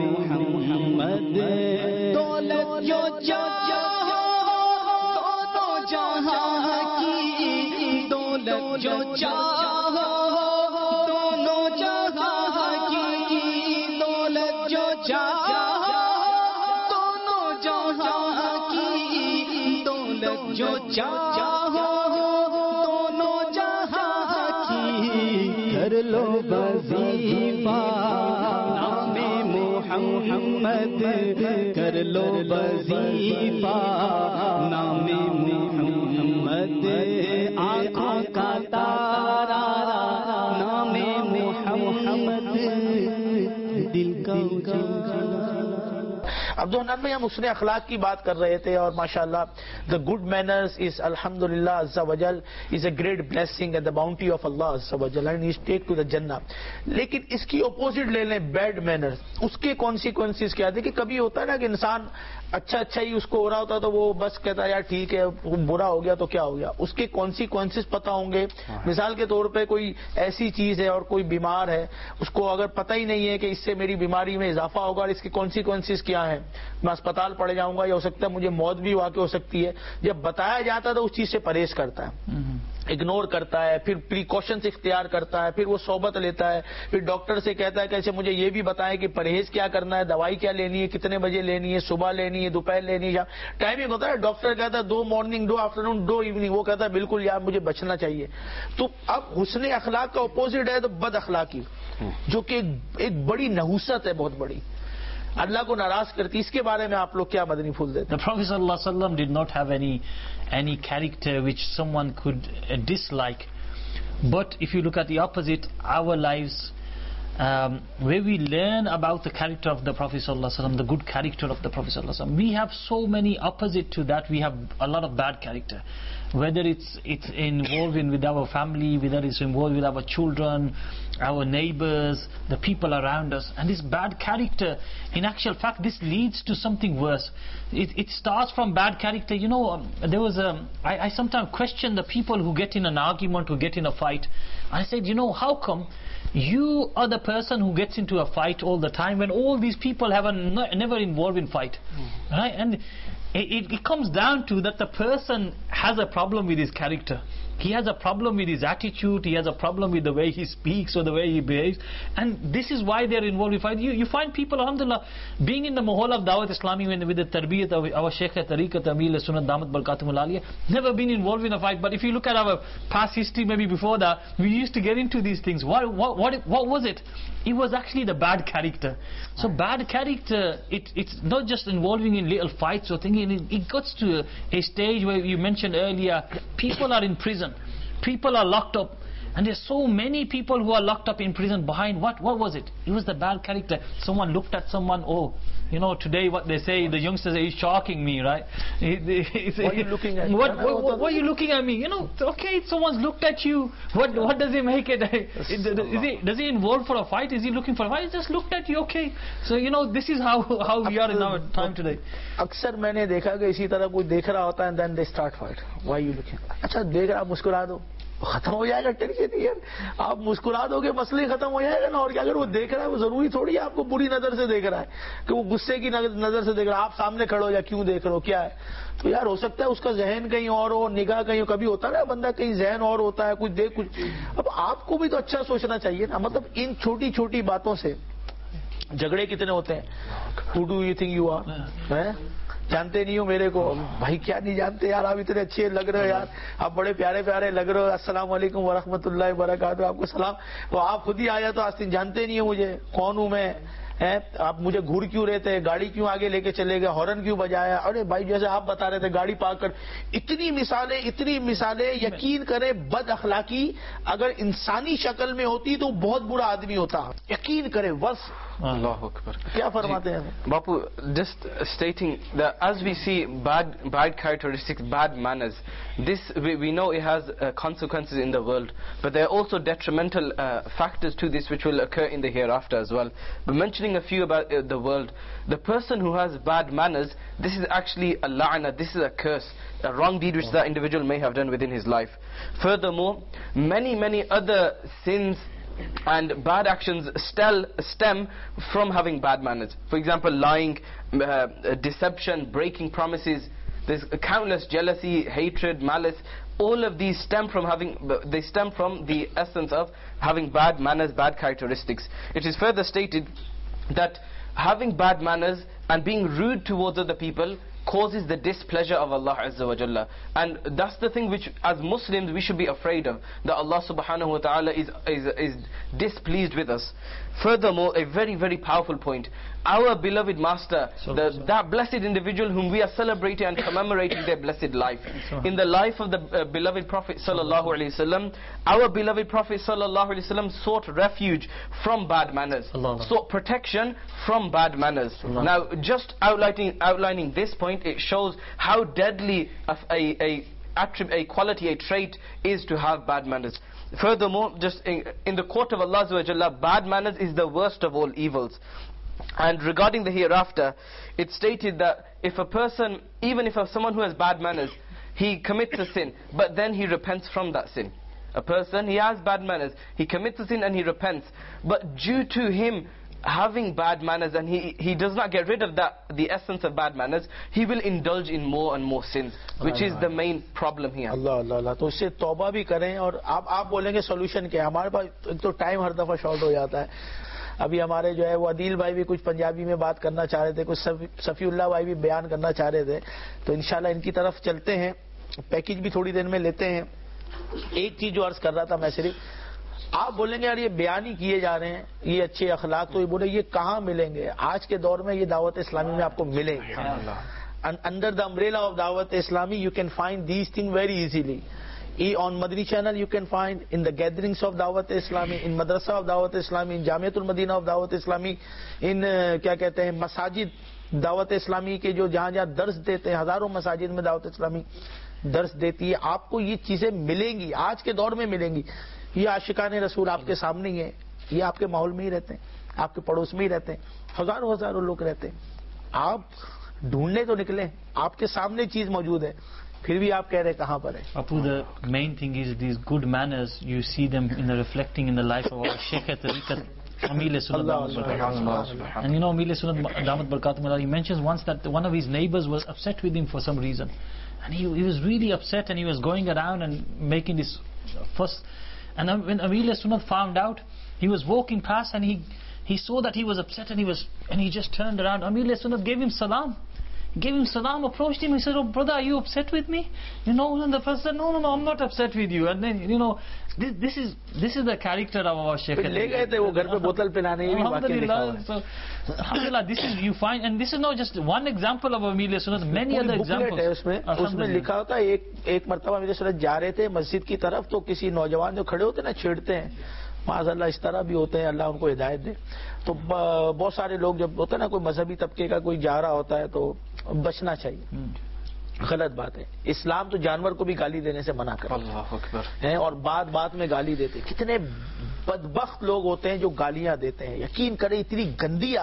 محمد دولت جو چاہو دونوں جہاں کی دولت جو چاہو دونوں جہاں کی دولت جو چاہو دونوں جہاں کی دولت جو چاہو دونوں جہاں کی کر لو وظیفہ نام محمد کر لو وظیفہ نام محمد آنکھوں کا تارا نام محمد دل کا اجالا. عبدالحنان بھائی ہم حسن اخلاق کی بات کر رہے تھے اور ماشاءاللہ the good manners is alhamdulillah azza wa jal is a great blessing and the bounty of Allah azza wa jal and is take to the Jannah. لیکن اس کی اپوزٹ لے لیں بیڈ مینرز اس کے کانسیکوینسز کیا تھے کہ کبھی ہوتا ہے نا کہ انسان اچھا ہی اس کو ہو رہا ہوتا تو وہ بس کہتا ہے یار ٹھیک ہے برا ہو گیا تو کیا ہو گیا اس کے کانسیکوینسز پتہ ہوں گے. مثال کے طور پہ کوئی ایسی چیز ہے اور کوئی بیمار ہے اس کو اگر پتہ ہی نہیں ہے کہ اس سے میری بیماری میں اضافہ ہوگا اور اس کے کانسیکوینسز کیا ہیں میں اسپتال پڑ جاؤں گا یا ہو سکتا ہے مجھے موت بھی واقع ہو سکتی ہے جب بتایا جاتا ہے تو اس چیز سے پرہیز کرتا ہے اگنور کرتا ہے پھر پریکاشنز اختیار کرتا ہے پھر وہ صحبت لیتا ہے پھر ڈاکٹر سے کہتا ہے کہ اچھا مجھے یہ بھی بتائیں کہ پرہیز کیا کرنا ہے دوائی کیا لینی ہے کتنے بجے لینی ہے صبح لینی ہے دوپہر لینی ہے ٹائمنگ ہوتا ہے ڈاکٹر کہتا ہے 2 مارننگ 2 آفٹرنون 2 ایوننگ وہ کہتا ہے بالکل یار مجھے بچنا چاہیے. تو اب حسن اخلاق کا اپوزٹ ہے تو بد اخلاقی جو کہ ایک بڑی نحوست ہے بہت بڑی اللہ کو ناراض کرتی اس کے بارے میں آپ لوگ کیا مدنی پھول دیتے ہیں؟ The Prophet ﷺ did not have any character which someone could dislike. But if you look at the opposite, our lives, where we learn about the character of the Prophet ﷺ, the good character of the Prophet ﷺ, we have so many opposite to that. We have a lot of bad character. Whether it's involved with our family, whether it's involved with our children, our neighbors, the people around us. And this bad character, in actual fact, this leads to something worse. It starts from bad character. You know, there was I sometimes question the people who get in an argument, who get in a fight. I said, you know, how come you are the person who gets into a fight all the time when all these people have never involved in fight? Right? And it comes down to that the person has a problem with his character. He has a problem with his attitude, he has a problem with the way he speaks or the way he behaves, and this is why they are involved in fight. You find people, alhamdulillah, being in the mahal of Dawat Islami with the tarbiyat of our Shaykh Tariqat Amil Sunnat Damat Barakatumul Aliyah, never been involved in a fight. But if you look at our past history, maybe before that, we used to get into these things. What was it? It was actually the bad character. So bad character, it's not just involving in little fights or things. It gets to a stage where you mentioned earlier, people are in prison, people are locked up, And there's so many people who are locked up in prison behind what was it? It was the bad character. Someone looked at someone, today what they say, the youngsters say, he's shocking me, right? Why are you looking at me? Why are you looking at me? Okay, someone's looked at you. What does it make it? Does he involve for a fight? Is he looking for a fight? He just looked at you, okay. So, this is how we are in our time today. अक्सर मैंने देखा कि इसी तरह कोई देख रहा होता है and then they start fight. Why are you looking? अच्छा देख रहा, मुस्कुरा दो, खत्म हो जाएगा टेंशन नहीं है। आप मुस्कुरा दोगे मसले खत्म हो जाएगा ना। और क्या, अगर वो देख रहा है, वो जरूरी थोड़ी है आपको बुरी नजर से देख रहा है कि वो गुस्से की नजर से देख रहा है। आप सामने खड़े हो या क्यों देख रहे हो, क्या है? तो यार हो सकता है उसका जहन कहीं और हो, निगाह कहीं हो। कभी होता है ना बंदा कहीं जहन और होता है, कुछ देख कुछ। अब आपको भी तो अच्छा सोचना चाहिए ना। मतलब इन छोटी छोटी बातों से झगड़े कितने होते हैं। Who do you think you are? जानते नहीं हो मेरे को? भाई क्या नहीं जानते यार, आप इतने अच्छे लग रहे हो यार, आप बड़े प्यारे प्यारे लग रहे हो। अस्सलाम वालेकुम व रहमतुल्लाहि व बरकातहू, आपको सलाम। तो आप खुद ही आया तो आज दिन जानते नहीं हो मुझे, कौन हूं मैं, आप मुझे घूर क्यों रहे थे, गाड़ी क्यों आगे लेके चले गए, हॉर्न क्यों बजाया? अरे भाई जैसे आप बता रहे थे गाड़ी पार्क कर। इतनी मिसालें, यकीन करें बद अखलाकी अगर इंसानी शक्ल में होती तो बहुत बुरा आदमी होता। यकीन करें बस। Allahu Akbar. क्या फरमाते हैं Bapu, just stating that as we see bad characteristics, bad manners, this we know it has consequences in the world, but there are also detrimental factors to this which will occur in the hereafter as well. But mentioning a few about the world, the person who has bad manners, this is actually a la'na, this is a curse, a wrong deed which that individual may have done within his life. Furthermore, many other sins and bad actions stem from having bad manners. For example, lying, deception, breaking promises. There's countless jealousy, hatred, malice. All of these stem from the essence of having bad manners, bad characteristics. It is further stated that having bad manners and being rude towards other people causes the displeasure of Allah Azza wa Jalla. And that's the thing which as Muslims we should be afraid of, that Allah Subhanahu wa Ta'ala is displeased with us. Furthermore, a very powerful point, our beloved master, that blessed individual whom we are celebrating and commemorating their blessed life, in the life of the beloved Prophet Sallallahu Alaihi Wasallam, our beloved Prophet Sallallahu Alaihi Wasallam sought refuge from bad manners, sought protection from bad manners. Now just outlining this point, it shows how deadly a quality, a trait is to have bad manners. Furthermore, just in the court of Allah Azza wa Jalla, bad manners is the worst of all evils. And regarding the hereafter, it's stated that if a person, even if someone who has bad manners, he commits a sin, but then he repents from that sin. A person, he has bad manners, he commits a sin and he repents, but due to him having bad manners and he does not get rid of the essence of bad manners, he will indulge in more and more sins, which is the main problem here. Allah तो इससे तौबा भी करें। और आप बोलेंगे सोल्यूशन क्या है? हमारे पास तो टाइम हर दफा शॉर्ट हो जाता है। अभी हमारे जो है वो अदील भाई भी कुछ पंजाबी में बात करना चाह रहे थे, कुछ सफीउल्लाह भाई भी बयान करना चाह रहे थे, तो इंशाल्लाह इनकी तरफ चलते हैं। पैकेज भी थोड़ी देर में लेते हैं। एक चीज जो अर्ज कर रहा था मैं सिर्फ, आप बोलेंगे यार ये बयान ही किए जा रहे हैं, ये अच्छे अखलाक, तो ये बोले ये कहाँ मिलेंगे? आज के दौर में ये दावत इस्लामी में आपको मिलेंगे। Under the umbrella of Dawat Islami you can find these thing very easily. On Madri channel you can find, in the gatherings of Dawat Islami, in Madrasa of Dawat Islami, in Jamiatul Madina of Dawat Islami, in क्या कहते हैं मसाजिद दावत इस्लामी के जो जहाँ दर्स देते हैं, हजारों मसाजिद में दावत इस्लामी दर्स देती है, आपको ये चीजें मिलेंगी, आज के दौर में मिलेंगी। ये आशिकाने रसूल आपके सामने ही है, ये आपके माहौल में ही रहते हैं, आपके पड़ोस में ही रहते हैं, हजारों लोग रहते हैं। आप ढूंढने तो निकले, आपके सामने चीज मौजूद है, फिर भी आप कह रहे कहाँ पर है? Apu, the main thing is these good manners, you see them in the reflecting in the life of our Sheikh Tariqat Amil Sunnat Damat Barakatum. And you know Amil Sunnat Damat Barakatum, he mentions once that one of his neighbors was upset with him for some reason, and he was really upset, and he was going around and making this fuss. And when Amil Sunnat found out, he was walking past and he saw that he was upset, and he just turned around. Amil Sunnat gave him salam. gave him salam, approached him, he said, "Oh brother, are you upset with me?" And the Prophet said, no, I'm not upset with you. And then this is the character of our Shaykh. لے گئے تھے وہ گھر پہ بوتل پلانے. So alhamdulillah, this is you find, and this is not just one example of Amir Sunnat, many other examples. اس میں لکھا ہوتا ہے ایک مرتبہ امیر سنت جا رہے تھے مسجد کی طرف, تو کسی نوجوان جو کھڑے ہوتے ہیں نا چھیڑتے ہیں, معاذ اللہ اس طرح بھی ہوتے ہیں, اللہ ان کو ہدایت دے. تو بہت سارے لوگ جب ہوتا ہے نا کوئی مذہبی طبقے کا کوئی جا رہا ہوتا ہے تو بچنا چاہیے, غلط بات ہے. اسلام تو جانور کو بھی گالی دینے سے منع کرتا ہے, اور بات میں گالی دیتے. کتنے بدبخت لوگ ہوتے ہیں جو گالیاں دیتے ہیں, یقین کریں اتنی گندی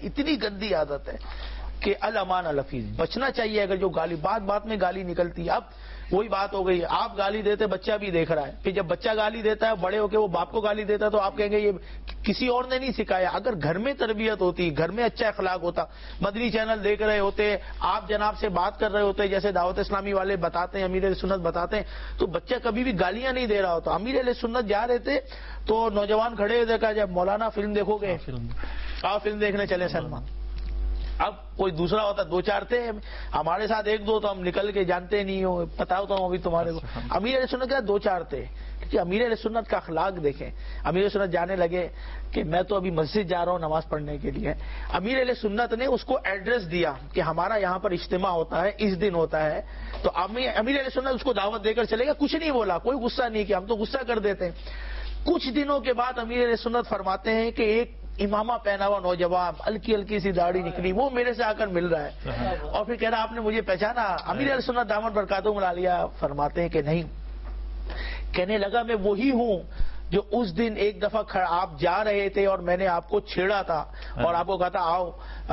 عادت ہے کہ الامان الفیظ. بچنا چاہیے اگر جو گالی بات میں گالی نکلتی ہے. اب وہی بات ہو گئی, آپ گالی دیتے بچہ بھی دیکھ رہا ہے, پھر جب بچہ گالی دیتا ہے بڑے ہو کے وہ باپ کو گالی دیتا ہے تو آپ کہیں گے یہ کسی اور نے نہیں سکھایا. اگر گھر میں تربیت ہوتی, گھر میں اچھا اخلاق ہوتا, مدنی چینل دیکھ رہے ہوتے, آپ جناب سے بات کر رہے ہوتے جیسے دعوت اسلامی والے بتاتے ہیں, امیر سنت بتاتے ہیں, تو بچہ کبھی بھی گالیاں نہیں دے رہا ہوتا. امیر علیہ سنت جا رہے تھے تو نوجوان کھڑے ہوئے, دیکھا جب مولانا فلم دیکھو گے, آپ فلم دیکھنے چلے سلمان. اب کوئی دوسرا ہوتا, دو چار تھے ہمارے ساتھ, ایک دو تو ہم نکل کے جانتے نہیں ہو, پتا ہوتا ہوں ابھی تمہارے کو. امیر علیہ سنت کے دو چار تھے, کیونکہ امیر علیہ سنت کا اخلاق دیکھیں. امیر علیہ سنت جانے لگے کہ میں تو ابھی مسجد جا رہا ہوں نماز پڑھنے کے لیے. امیر علیہ سنت نے اس کو ایڈریس دیا کہ ہمارا یہاں پر اجتماع ہوتا ہے, اس دن ہوتا ہے. تو امیر علیہ سنت اس کو دعوت دے کر چلے گا, کچھ نہیں بولا, کوئی غصہ نہیں کیا. ہم تو غصہ کر دیتے ہیں. کچھ دنوں کے بعد امیر علیہ سنت فرماتے ہیں کہ ایک امامہ پہنا ہوا نوجوان, ہلکی سی داڑھی نکلی, وہ میرے سے آ کر مل رہا ہے, اور پھر کہہ رہا آپ نے مجھے پہچانا؟ امیر علیہ سنت دامن برکاتہم العالیہ فرماتے ہیں کہ نہیں. کہنے لگا میں وہی ہوں جو اس دن ایک دفعہ آپ جا رہے تھے اور میں نے آپ کو چھیڑا تھا اور آپ کو کہا تھا آؤ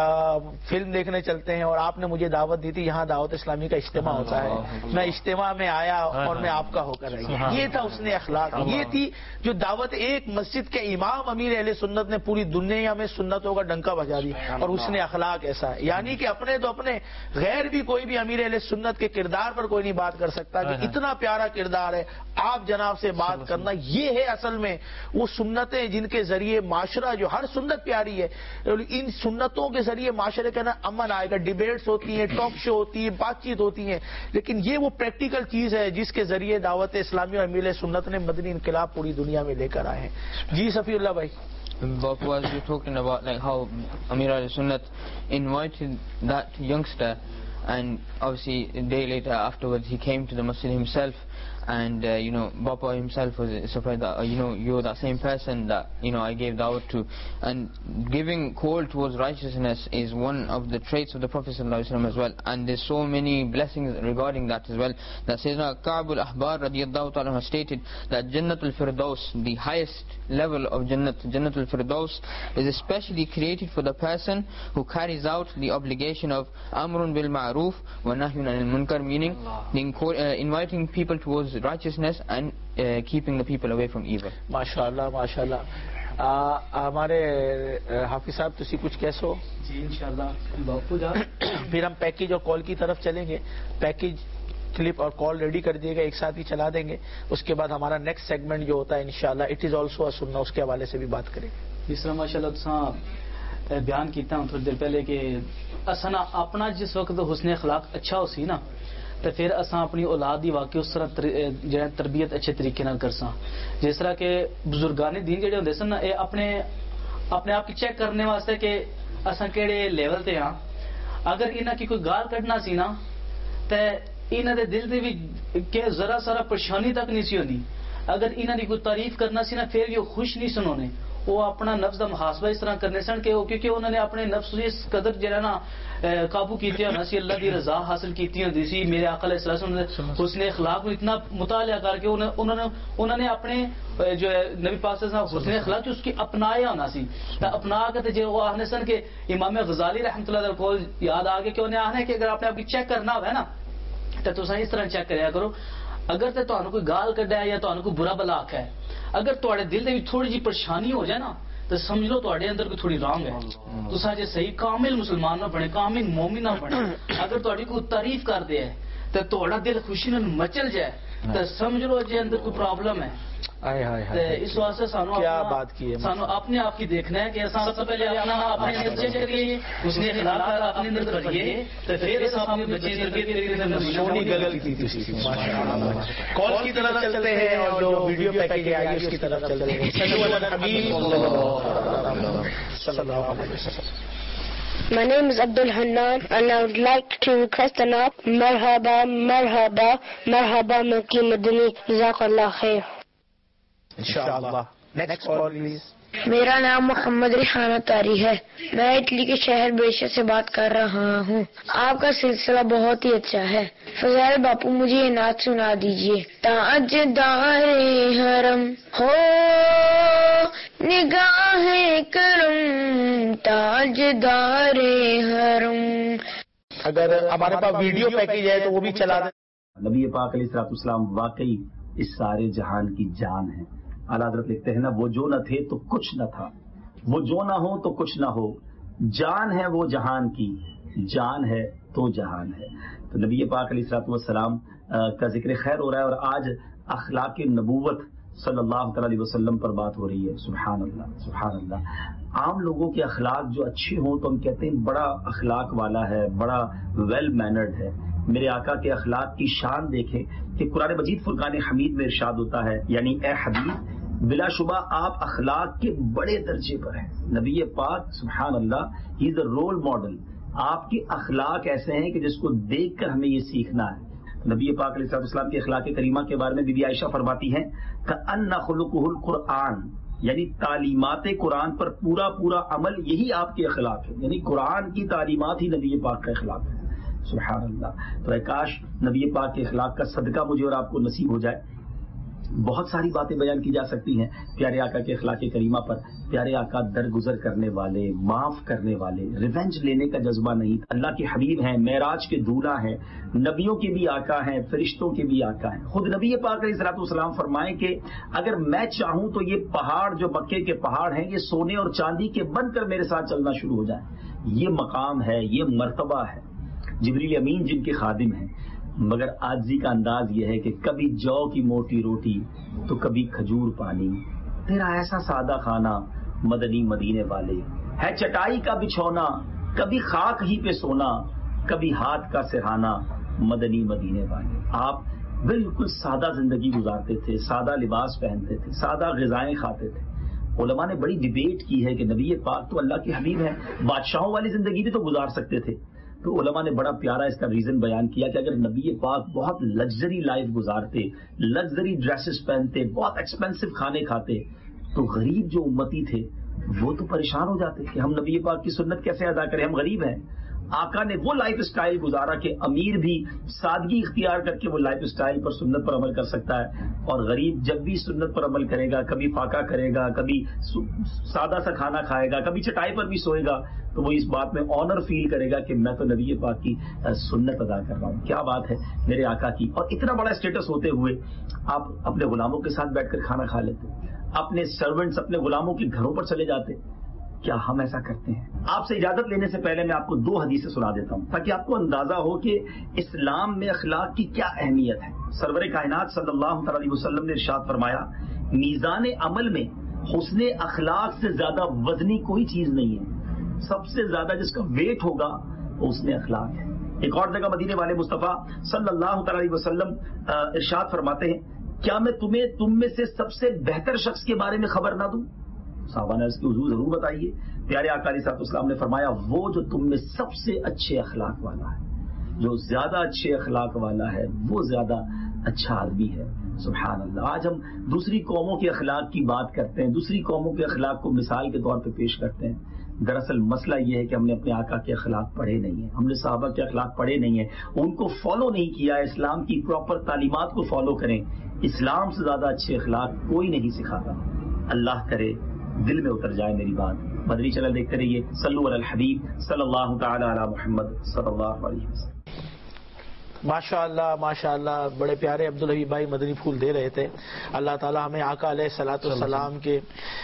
فلم دیکھنے چلتے ہیں, اور آپ نے مجھے دعوت دی تھی, یہاں دعوت اسلامی کا اجتماع ہوتا ہے, میں اجتماع میں آیا اور میں آپ کا ہو کر رہی. یہ تھا اس نے اخلاق, یہ تھی جو دعوت. ایک مسجد کے امام امیر اہل سنت نے پوری دنیا میں سنتوں کا ڈنکا بجا دیا, اور اس نے اخلاق ایسا ہے. یعنی کہ اپنے تو اپنے, غیر بھی کوئی بھی امیر اہل سنت کے کردار پر کوئی نہیں بات کر سکتا کہ اتنا پیارا کردار ہے. آپ جناب سے بات کرنا, یہ ہے اصل میں وہ سنتیں جن کے ذریعے معاشرہ, جو ہر سنت پیاری ہے, ان سنتوں کے ذریعے معاشرے کا نا امن آئے گا. ڈیبیٹس ہوتی ہیں, ٹاک شو ہوتی ہے, بات چیت ہوتی ہیں, لیکن یہ وہ پریکٹیکل چیز ہے جس کے ذریعے دعوت اسلامی اور امیر سنت نے مدنی انقلاب پوری دنیا میں لے کر آئے ہیں. جی صفی اللہ بھائی. But was you talking about like how Amir al-Sunnat invited that youngster, and obviously a day later afterwards he came to the masjid himself, and Bapa himself was surprised that you're that same person that I gave da'wah to. And giving call towards righteousness is one of the traits of the Prophet ﷺ as well, and there's so many blessings regarding that as well. That Sayyidina Ka'b al-Ahbar radiyallahu ta'ala has stated that Jannatul Firdaus, the highest level of Jannatul Firdaus, is especially created for the person who carries out the obligation of Amrun bil Ma'ruf wa Nahyun anil Munkar, meaning inviting people towards righteousness and keeping the people away from evil. MashaAllah, MashaAllah. ہمارے حافظ صاحب تسی کچھ کیسو؟ جی انشاءاللہ باپو جان. پھر ہم پیکیج اور کال کی طرف چلیں گے. پیکیج کلپ اور کال ریڈی کر دیے گا, ایک ساتھ ہی چلا دیں گے. اس کے بعد ہمارا نیکسٹ سیگمنٹ جو ہوتا ہے انشاءاللہ اٹ از آلسو سننا, اس کے حوالے سے بھی بات کریں گے. جس طرح ماشاءاللہ تساں بیان کیتا ہوں تھوڑی دیر پہلے کہ اساں اپنا جس وقت حسن اخلاق اچھا ہو سی نا, تو پھر اساں اپنی اولاد دی واقعی اس طرح تربیت اچھے طریقے نال کرساں. جس طرح کہ بزرگان دین جڑے ہوندے سن نا, اے اپنے آپ کی چیک کرنے واسطے کہ اساں کیڑے لیول تے ہاں. اگر انہاں کی کوئی گال کڈنا سی نا تے انہاں دے دل تے بھی کہ ذرا سارا پریشانی تک نہیں سی ہونی. اگر انہاں دی کوئی تعریف کرنا سی نا پھر بھی خوش نہیں سن ہونے. وہ اپنا نفس کا محاسبہ اس طرح کرنے سن کہ کیونکہ انہوں نے اپنے نفس اس قدر جو ہے نا قابو کیتے ہونا سی, اللہ کی رضا حاصل کیتی ہوتی سی. میرے آقا علیہ السلام نے حسن اخلاق کو اتنا مطالعہ کر کے انہوں نے اپنے جو ہے نبی پاک صلی اللہ علیہ وسلم حسن اخلاق اس کی اپنایا ہونا سی. اپنا کے جو وہ آخنے سن کہ امام غزالی رحمۃ اللہ علیہ کو یاد آ گیا کہ انہیں آخنا کہ اگر آپ نے آپ کی چیک کرنا ہو ہے نا تو تساں اس طرح چیک کریا کرو. اگر تے تانوں کوئی گال کڈا ہے یا تانوں کوئی برا بلا آکھا ہے, اگر تواڈے دل دے وچ تھوڑی جی پریشانی ہو جائے نا تو سمجھ لو تواڈے اندر کوئی تھوڑی رانگ ہے. تساں جے صحیح کامل مسلمان نہ بنے, کامل مومن نہ بنے, اگر تواڈی کوئی تعریف کر دے ہے تو تواڈا دل خوشی نال مچل جائے تو سمجھ لو جے اندر کوئی پرابلم ہے. اس واسطے سانو کیا بات کی ہے، سانو اپنے آپ کی دیکھنا ہے کہ سب سے پہلے اپنے اندر چیک کریے، اس نے اخلاق اپنے اندر کریے تو پھر اپنے بچے سونی غلطی تھی. کال کی طرف چلتے ہیں اور جو ویڈیو پیکیج آئی اس کی طرف چلتے ہیں. صلو علی الحبیب صلی اللہ علیہ وسلم. My name is Abdul Hannan and I would like to request an up. Marhaba, marhaba, marhaba Makki Madani. Jazakallah khair. Inshallah. Next call please. میرا نام محمد ریحانہ طاری ہے. میں اٹلی کے شہر بیشر سے بات کر رہا ہوں. آپ کا سلسلہ بہت ہی اچھا ہے. فضائل باپو مجھے یہ نعت سنا دیجیے. تاجدار حرم ہو نگاہ کرم، تاجدار حرم. اگر ہمارے پاس ویڈیو پیکیج ہے تو وہ بھی چلا دیں. نبی پاک علیہ السلام واقعی اس سارے جہان کی جان ہے. اعلیٰ حضرت لکھتے ہیں نا، وہ جو نہ تھے تو کچھ نہ تھا، وہ جو نہ ہو تو کچھ نہ ہو، جان ہے وہ جہان کی، جان ہے تو جہان ہے. تو نبی پاک علیہ السلام کا ذکر خیر ہو رہا ہے اور آج اخلاق نبوت صلی اللہ تعالی علیہ وسلم پر بات ہو رہی ہے. سبحان اللہ سبحان اللہ. عام لوگوں کے اخلاق جو اچھے ہوں تو ہم کہتے ہیں بڑا اخلاق والا ہے، بڑا ویل مینرڈ ہے. میرے آقا کے اخلاق کی شان دیکھیں کہ قرآن مجید فرقان حمید میں ارشاد ہوتا ہے، یعنی اے حبیب بلا شبہ آپ اخلاق کے بڑے درجے پر ہیں. نبی پاک سبحان اللہ ہی از اے رول ماڈل. آپ کے اخلاق ایسے ہیں کہ جس کو دیکھ کر ہمیں یہ سیکھنا ہے. نبی پاک علیہ السلام کے اخلاق کریمہ کے بارے میں بی بی عائشہ فرماتی ہیں کأن خلقہ القرآن، یعنی تعلیمات قرآن پر پورا پورا عمل یہی آپ کے اخلاق ہے. یعنی قرآن کی تعلیمات ہی نبی پاک کا اخلاق ہے. سبحان اللہ. تو کاش نبی پاک کے اخلاق کا صدقہ مجھے اور آپ کو نصیب ہو جائے. بہت ساری باتیں بیان کی جا سکتی ہیں پیارے آقا کے اخلاق کریمہ پر. پیارے آقا درگزر کرنے والے، معاف کرنے والے، ریونج لینے کا جذبہ نہیں. اللہ کے حبیب ہیں، معراج کے دولہ ہیں، نبیوں کے بھی آقا ہیں، فرشتوں کے بھی آقا ہیں. خود نبی پاک علیہ السلام فرمائیں کہ اگر میں چاہوں تو یہ پہاڑ جو مکے کے پہاڑ ہیں یہ سونے اور چاندی کے بن کر میرے ساتھ چلنا شروع ہو جائیں. یہ مقام ہے، یہ مرتبہ ہے. جبریل امین جن کے خادم ہیں، مگر عاجزی کا انداز یہ ہے کہ کبھی جو کی موٹی روٹی تو کبھی کھجور پانی. تیرا ایسا سادہ کھانا مدنی مدینے والے، ہے چٹائی کا بچھونا کبھی خاک ہی پہ سونا، کبھی ہاتھ کا سرہانا مدنی مدینے والے. آپ بالکل سادہ زندگی گزارتے تھے، سادہ لباس پہنتے تھے، سادہ غذائیں کھاتے تھے. علماء نے بڑی ڈیبیٹ کی ہے کہ نبی پاک تو اللہ کے حبیب ہیں، بادشاہوں والی زندگی بھی تو گزار سکتے تھے. تو علماء نے بڑا پیارا اس کا ریزن بیان کیا کہ اگر نبی پاک بہت لگژری لائف گزارتے، لگژری ڈریسز پہنتے، بہت ایکسپینسو کھانے کھاتے، تو غریب جو امتی تھے وہ تو پریشان ہو جاتے کہ ہم نبی پاک کی سنت کیسے ادا کریں، ہم غریب ہیں. آقا نے وہ لائف اسٹائل گزارا کہ امیر بھی سادگی اختیار کر کے وہ لائف اسٹائل پر سنت پر عمل کر سکتا ہے، اور غریب جب بھی سنت پر عمل کرے گا، کبھی فاقہ کرے گا، کبھی سادہ سا کھانا کھائے گا، کبھی چٹائی پر بھی سوئے گا، تو وہ اس بات میں آنر فیل کرے گا کہ میں تو نبی پاک کی سنت ادا کر رہا ہوں. کیا بات ہے میرے آقا کی. اور اتنا بڑا اسٹیٹس ہوتے ہوئے آپ اپنے غلاموں کے ساتھ بیٹھ کر کھانا کھا لیتے، اپنے سرونٹس اپنے غلاموں کے گھروں پر چلے جاتے. کیا ہم ایسا کرتے ہیں؟ آپ سے اجازت لینے سے پہلے میں آپ کو 2 حدیثیں سنا دیتا ہوں تاکہ آپ کو اندازہ ہو کہ اسلام میں اخلاق کی کیا اہمیت ہے. سرور کائنات صلی اللہ علیہ وسلم نے ارشاد فرمایا میزان عمل میں حسن اخلاق سے زیادہ وزنی کوئی چیز نہیں ہے. سب سے زیادہ جس کا ویٹ ہوگا وہ حسن اخلاق ہے. ایک اور جگہ مدینے والے مصطفیٰ صلی اللہ علیہ وسلم ارشاد فرماتے ہیں کیا میں تم میں سے سب سے بہتر شخص کے بارے میں خبر نہ دوں؟ صحابہ نے اس کی حضور ضرور بتائیے. پیارے آقا علیہ السلام نے فرمایا وہ جو تم میں سب سے اچھے اخلاق والا ہے، جو زیادہ اچھے اخلاق والا ہے وہ زیادہ اچھا آدمی ہے. سبحان اللہ. آج ہم دوسری قوموں کے اخلاق کی بات کرتے ہیں، دوسری قوموں کے اخلاق کو مثال کے طور پہ پیش کرتے ہیں. دراصل مسئلہ یہ ہے کہ ہم نے اپنے آقا کے اخلاق پڑھے نہیں ہیں، ہم نے صحابہ کے اخلاق پڑھے نہیں ہیں، ان کو فالو نہیں کیا. اسلام کی پراپر تعلیمات کو فالو کریں. اسلام سے زیادہ اچھے اخلاق کوئی نہیں سکھاتا. اللہ کرے دل میں اتر جائے میری بات. مدنی چینل دیکھتے رہیے. صلو علی الحبیب صلی اللہ تعالی علی محمد صلی اللہ علیہ وسلم. ماشاء اللہ ماشاء اللہ. بڑے پیارے عبدالحبیب بھائی مدنی پھول دے رہے تھے. اللہ تعالیٰ ہمیں آقا علیہ الصلوۃ والسلام کے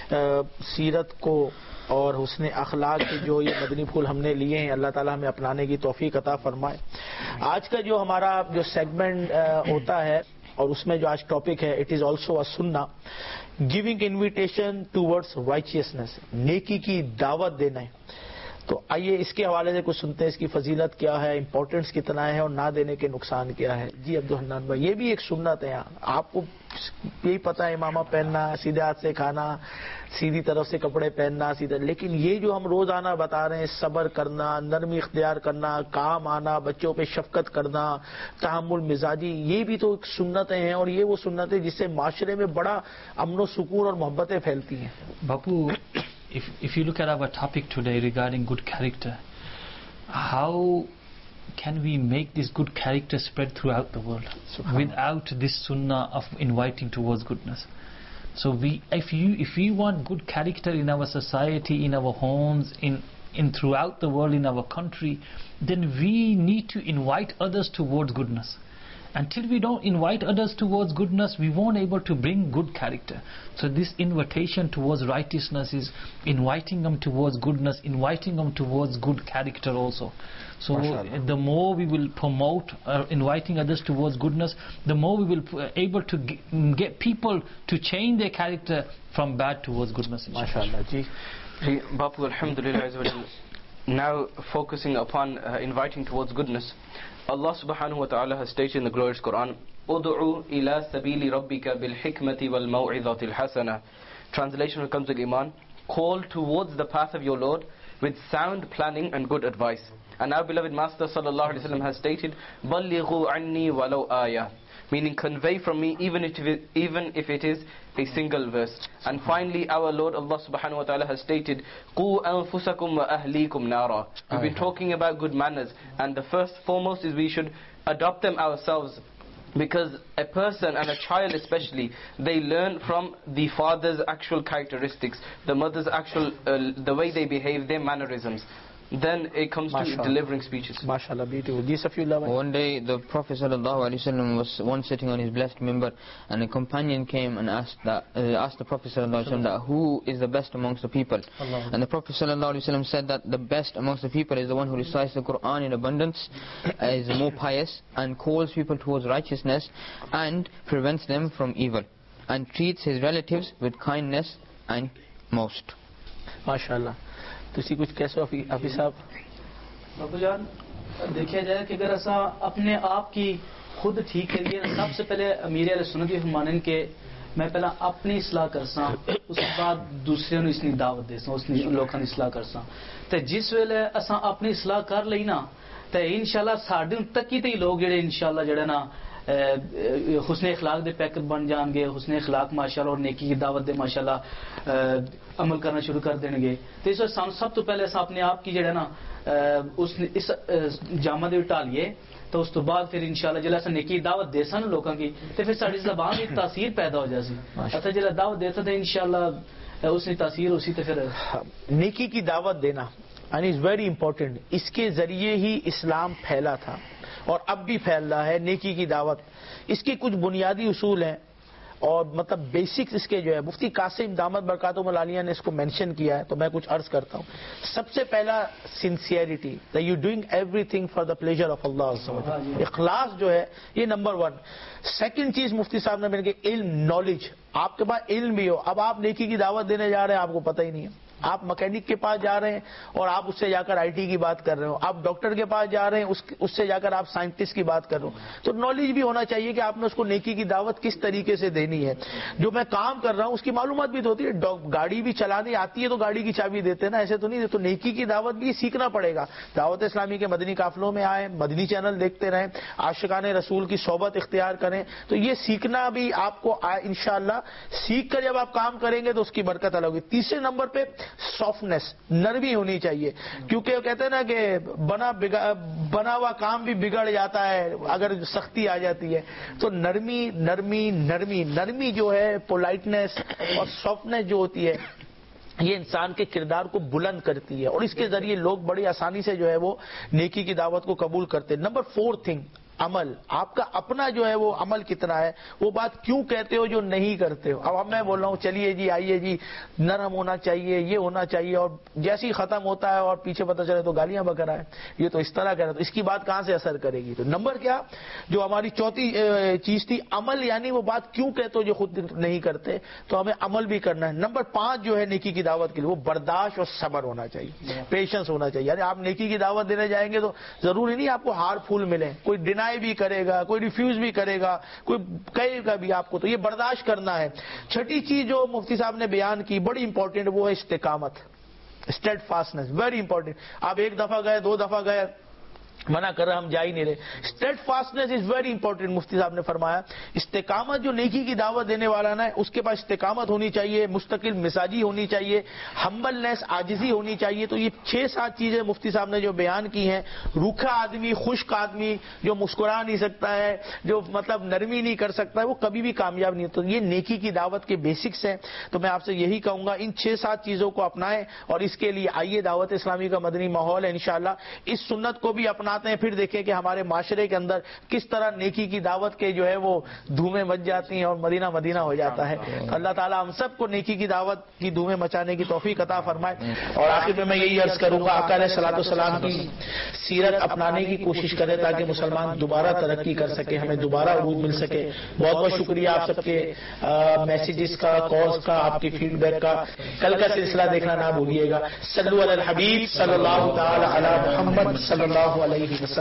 سیرت کو اور حسن اخلاق کے جو یہ مدنی پھول ہم نے لیے ہیں اللہ تعالیٰ ہمیں اپنانے کی توفیق عطا فرمائے. آج کا جو ہمارا جو سیگمنٹ ہوتا ہے اور اس میں جو آج ٹاپک ہے اٹ از آلسو اے سننا گیونگ انویٹیشن ٹوورڈس رائچیسنس، نیکی کی دعوت دینا ہے. تو آئیے اس کے حوالے سے کچھ سنتے ہیں، اس کی فضیلت کیا ہے، امپورٹنس کتنا ہے اور نہ دینے کے نقصان کیا ہے. جی عبدالحنان بھائی، یہ بھی ایک سنت ہے. آپ کو یہی پتہ ہے امامہ پہننا، سیدھے ہاتھ سے کھانا، سیدھی طرف سے کپڑے پہننا سیدھا، لیکن یہ جو ہم روزانہ بتا رہے ہیں، صبر کرنا، نرمی اختیار کرنا، کام آنا، بچوں پہ شفقت کرنا، تحمل مزاجی، یہ بھی تو سنتیں ہیں. اور یہ وہ سنتیں جس سے معاشرے میں بڑا امن و سکون اور محبتیں پھیلتی ہیں. Bapu, if you look at our topic today regarding good character, how can we make this good character spread throughout the world without this sunnah of inviting towards goodness? So if we want good character in our society, in our homes, in throughout the world, in our country, then we need to invite others towards goodness. Until we don't invite others towards goodness, we won't able to bring good character. So this invitation towards righteousness is inviting them towards goodness, inviting them towards good character also. So the more we will promote inviting others towards goodness, the more we will able to get people to change their character from bad towards goodness. MashaAllah. Ji. Bapu, alhamdulillah. Now focusing upon inviting towards goodness, Allah subhanahu wa ta'ala has stated in the glorious Quran, Udu'u ila sabili rabbika bil hikmati wal maw'idhati al hasana. Translation when it comes to Iman, call towards the path of your Lord with sound planning and good advice. And our beloved Master sallallahu alaihi wasallam has stated, Ballighu anni walau ayah, meaning convey from me even if it is a single verse. And finally our Lord Allah subhanahu wa ta'ala has stated, Qu anfusakum wa ahlikum nara. We've been talking about good manners, and the first foremost is we should adopt them ourselves, because a person and a child especially, they learn from the father's actual characteristics, the mother's actual the way they behave, their mannerisms. Then it comes to delivering speeches. MashaAllah, beautiful. These of you love it. One day the Prophet ﷺ was once sitting on his blessed minbar, and a companion came and asked the Prophet ﷺ that who is the best amongst the people. And the Prophet ﷺ said that the best amongst the people is the one who recites the Quran in abundance, is more pious, and calls people towards righteousness, and prevents them from evil, and treats his relatives with kindness and most. MashaAllah. تسی کچھ کیسے حافظ صاحب؟ بابو جان دیکھا جائے کہ اگر ایسا اپنے آپ کی خود ٹھیک کریے، سب سے پہلے امیر اہل سنت فرمانن کے میں پہلا اپنی اصلاح کرساں، اس کے بعد دوسرے نو اس نے دعوت دے ساں، اس نے لوکاں دی اصلاح کرساں. تے جس ویلے اساں اپنی اصلاح کر لئی نا تے انشاءاللہ ساڈے تک ہی تے لوگ جڑے انشاءاللہ جڑے نا حسن اخلاق دے پیکر بن جان گے، حسن اخلاق ماشاءاللہ اور نیکی کی دعوت دے ماشاءاللہ عمل کرنا شروع کر دیں گے. تو اس وقت سب تو پہلے اپنے آپ کی جڑا نا اس جامع دے ٹالیے، تو اس تو بعد پھر انشاءاللہ جلے اساں نیکی دعوت دے سن لوکاں کی تے پھر ساری زبان دی تاثیر پیدا ہو جاسی. اچھا جلے دعوت دیتا تے انشاءاللہ اس کی تاثیر اسی تے پھر نیکی کی دعوت دینا اینڈ از ویری امپورٹنٹ. اس کے ذریعے ہی اسلام پھیلا تھا اور اب بھی پھیل رہا ہے. نیکی کی دعوت، اس کے کچھ بنیادی اصول ہیں اور مطلب بیسکس اس کے جو ہے مفتی قاسم دامت برکاتہم العالیہ نے اس کو مینشن کیا ہے، تو میں کچھ عرض کرتا ہوں. سب سے پہلا sincerity, that you doing everything for the pleasure of Allah. اخلاص جو ہے یہ نمبر 1. سیکنڈ چیز مفتی صاحب نے میرے کہ علم، نالج. آپ کے پاس علم بھی ہو. اب آپ نیکی کی دعوت دینے جا رہے ہیں، آپ کو پتہ ہی نہیں ہے. آپ مکینک کے پاس جا رہے ہیں اور آپ اس سے جا کر آئی ٹی کی بات کر رہے ہو. آپ ڈاکٹر کے پاس جا رہے ہیں، اس سے جا کر آپ سائنٹسٹ کی بات کر رہے ہو. تو نالج بھی ہونا چاہیے کہ آپ نے اس کو نیکی کی دعوت کس طریقے سے دینی ہے. جو میں کام کر رہا ہوں اس کی معلومات بھی تو ہوتی ہے. گاڑی بھی چلانی آتی ہے تو گاڑی کی چابی دیتے ہیں نا، ایسے تو نہیں. تو نیکی کی دعوت بھی سیکھنا پڑے گا. دعوت اسلامی کے مدنی قافلوں میں آئیں، مدنی چینل دیکھتے رہیں، عاشقان رسول کی صحبت اختیار کریں. تو یہ سیکھنا بھی آپ کو انشاءاللہ سیکھ کر جب آپ کام کریں گے تو اس کی برکت الگ ہوگی. تیسرے نمبر پہ سافٹنس، نرمی ہونی چاہیے. کیونکہ وہ کہتے ہیں نا کہ بنا ہوا کام بھی بگڑ جاتا ہے اگر سختی آ جاتی ہے. تو نرمی نرمی نرمی نرمی جو ہے، پولائٹنس اور سافٹنس جو ہوتی ہے، یہ انسان کے کردار کو بلند کرتی ہے اور اس کے ذریعے لوگ بڑی آسانی سے جو ہے وہ نیکی کی دعوت کو قبول کرتے ہیں. نمبر 4 تھنگ، عمل، آپ کا اپنا جو ہے وہ عمل کتنا ہے، وہ بات کیوں کہتے ہو جو نہیں کرتے ہو. اب میں بول رہا ہوں چلیے جی آئیے جی نرم ہونا چاہیے، یہ ہونا چاہیے، اور جیسے ہی ختم ہوتا ہے اور پیچھے پتہ چلے تو گالیاں بک رہا ہے، یہ تو اس طرح کہہ رہا ہے، تو اس کی بات کہاں سے اثر کرے گی. تو نمبر کیا جو ہماری چوتھی چیز تھی عمل، یعنی وہ بات کیوں کہتے ہو جو خود نہیں کرتے، تو ہمیں عمل بھی کرنا ہے. نمبر 5 جو ہے نیکی کی دعوت کے لیے وہ برداشت اور صبر ہونا چاہیے، پیشنس ہونا چاہیے. یعنی آپ نیکی کی دعوت دینے جائیں گے تو ضروری نہیں آپ کو ہار پھول ملے، کوئی ڈینائی بھی کرے گا، کوئی ریفیوز بھی کرے گا، کوئی کہے گا بھی آپ کو، تو یہ برداشت کرنا ہے. چھٹی چیز جو مفتی صاحب نے بیان کی بڑی امپورٹنٹ، وہ ہے استقامت، اسٹیڈ فاسٹنس، ویری امپورٹنٹ. آپ ایک دفعہ گئے، 2 دفعہ گئے، منع کر رہے ہم جا ہی نہیں رہے. Steadfastness is very important. مفتی صاحب نے فرمایا استقامت، جو نیکی کی دعوت دینے والا نا اس کے پاس استقامت ہونی چاہیے، مستقل مزاجی ہونی چاہیے، ہمبلنس، عاجزی ہونی چاہیے. تو یہ 6-7 چیزیں مفتی صاحب نے جو بیان کی ہیں. روکھا آدمی، خشک آدمی جو مسکرا نہیں سکتا ہے، جو مطلب نرمی نہیں کر سکتا ہے، وہ کبھی بھی کامیاب نہیں ہوتا. یہ نیکی کی دعوت کے بیسکس ہیں. تو میں آپ سے یہی کہوں گا ان 6-7 چیزوں کو اپنائیں، اور اس کے لیے آئیے دعوت اسلامی کا مدنی ماحول ہے انشاءاللہ اس سنت کو بھی اپناتے ہیں. پھر دیکھیں کہ ہمارے معاشرے کے اندر کس طرح نیکی کی دعوت کے جو ہے وہ دھومیں مچ جاتی ہیں اور مدینہ مدینہ ہو جاتا ہے. اللہ تعالیٰ ہم سب کو نیکی کی دعوت کی دھومیں مچانے کی توفیق عطا فرمائے. اور آخر میں یہی عرض کروں گا آقا علیہ الصلوۃ والسلام کی سیرت اپنانے کی کوشش کریں تاکہ مسلمان دوبارہ ترقی کر سکے، ہمیں دوبارہ عروج مل سکے. بہت بہت شکریہ آپ سب کے میسیجز کا، کالز کا، آپ کی فیڈ بیک کا. کل کا سلسلہ دیکھنا نہ بھولیے گا. صلو علی الحبیب صلی اللہ تعالی علی محمد صلی اللہ علیہ وسلم.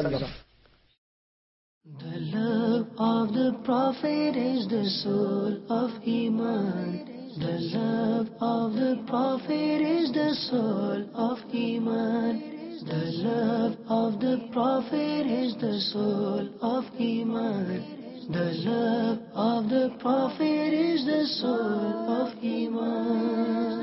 The love of the Prophet is the soul of Iman. The love of the Prophet is the soul of Iman. The love of the Prophet is the soul of Iman. The love of the Prophet is the soul of Iman.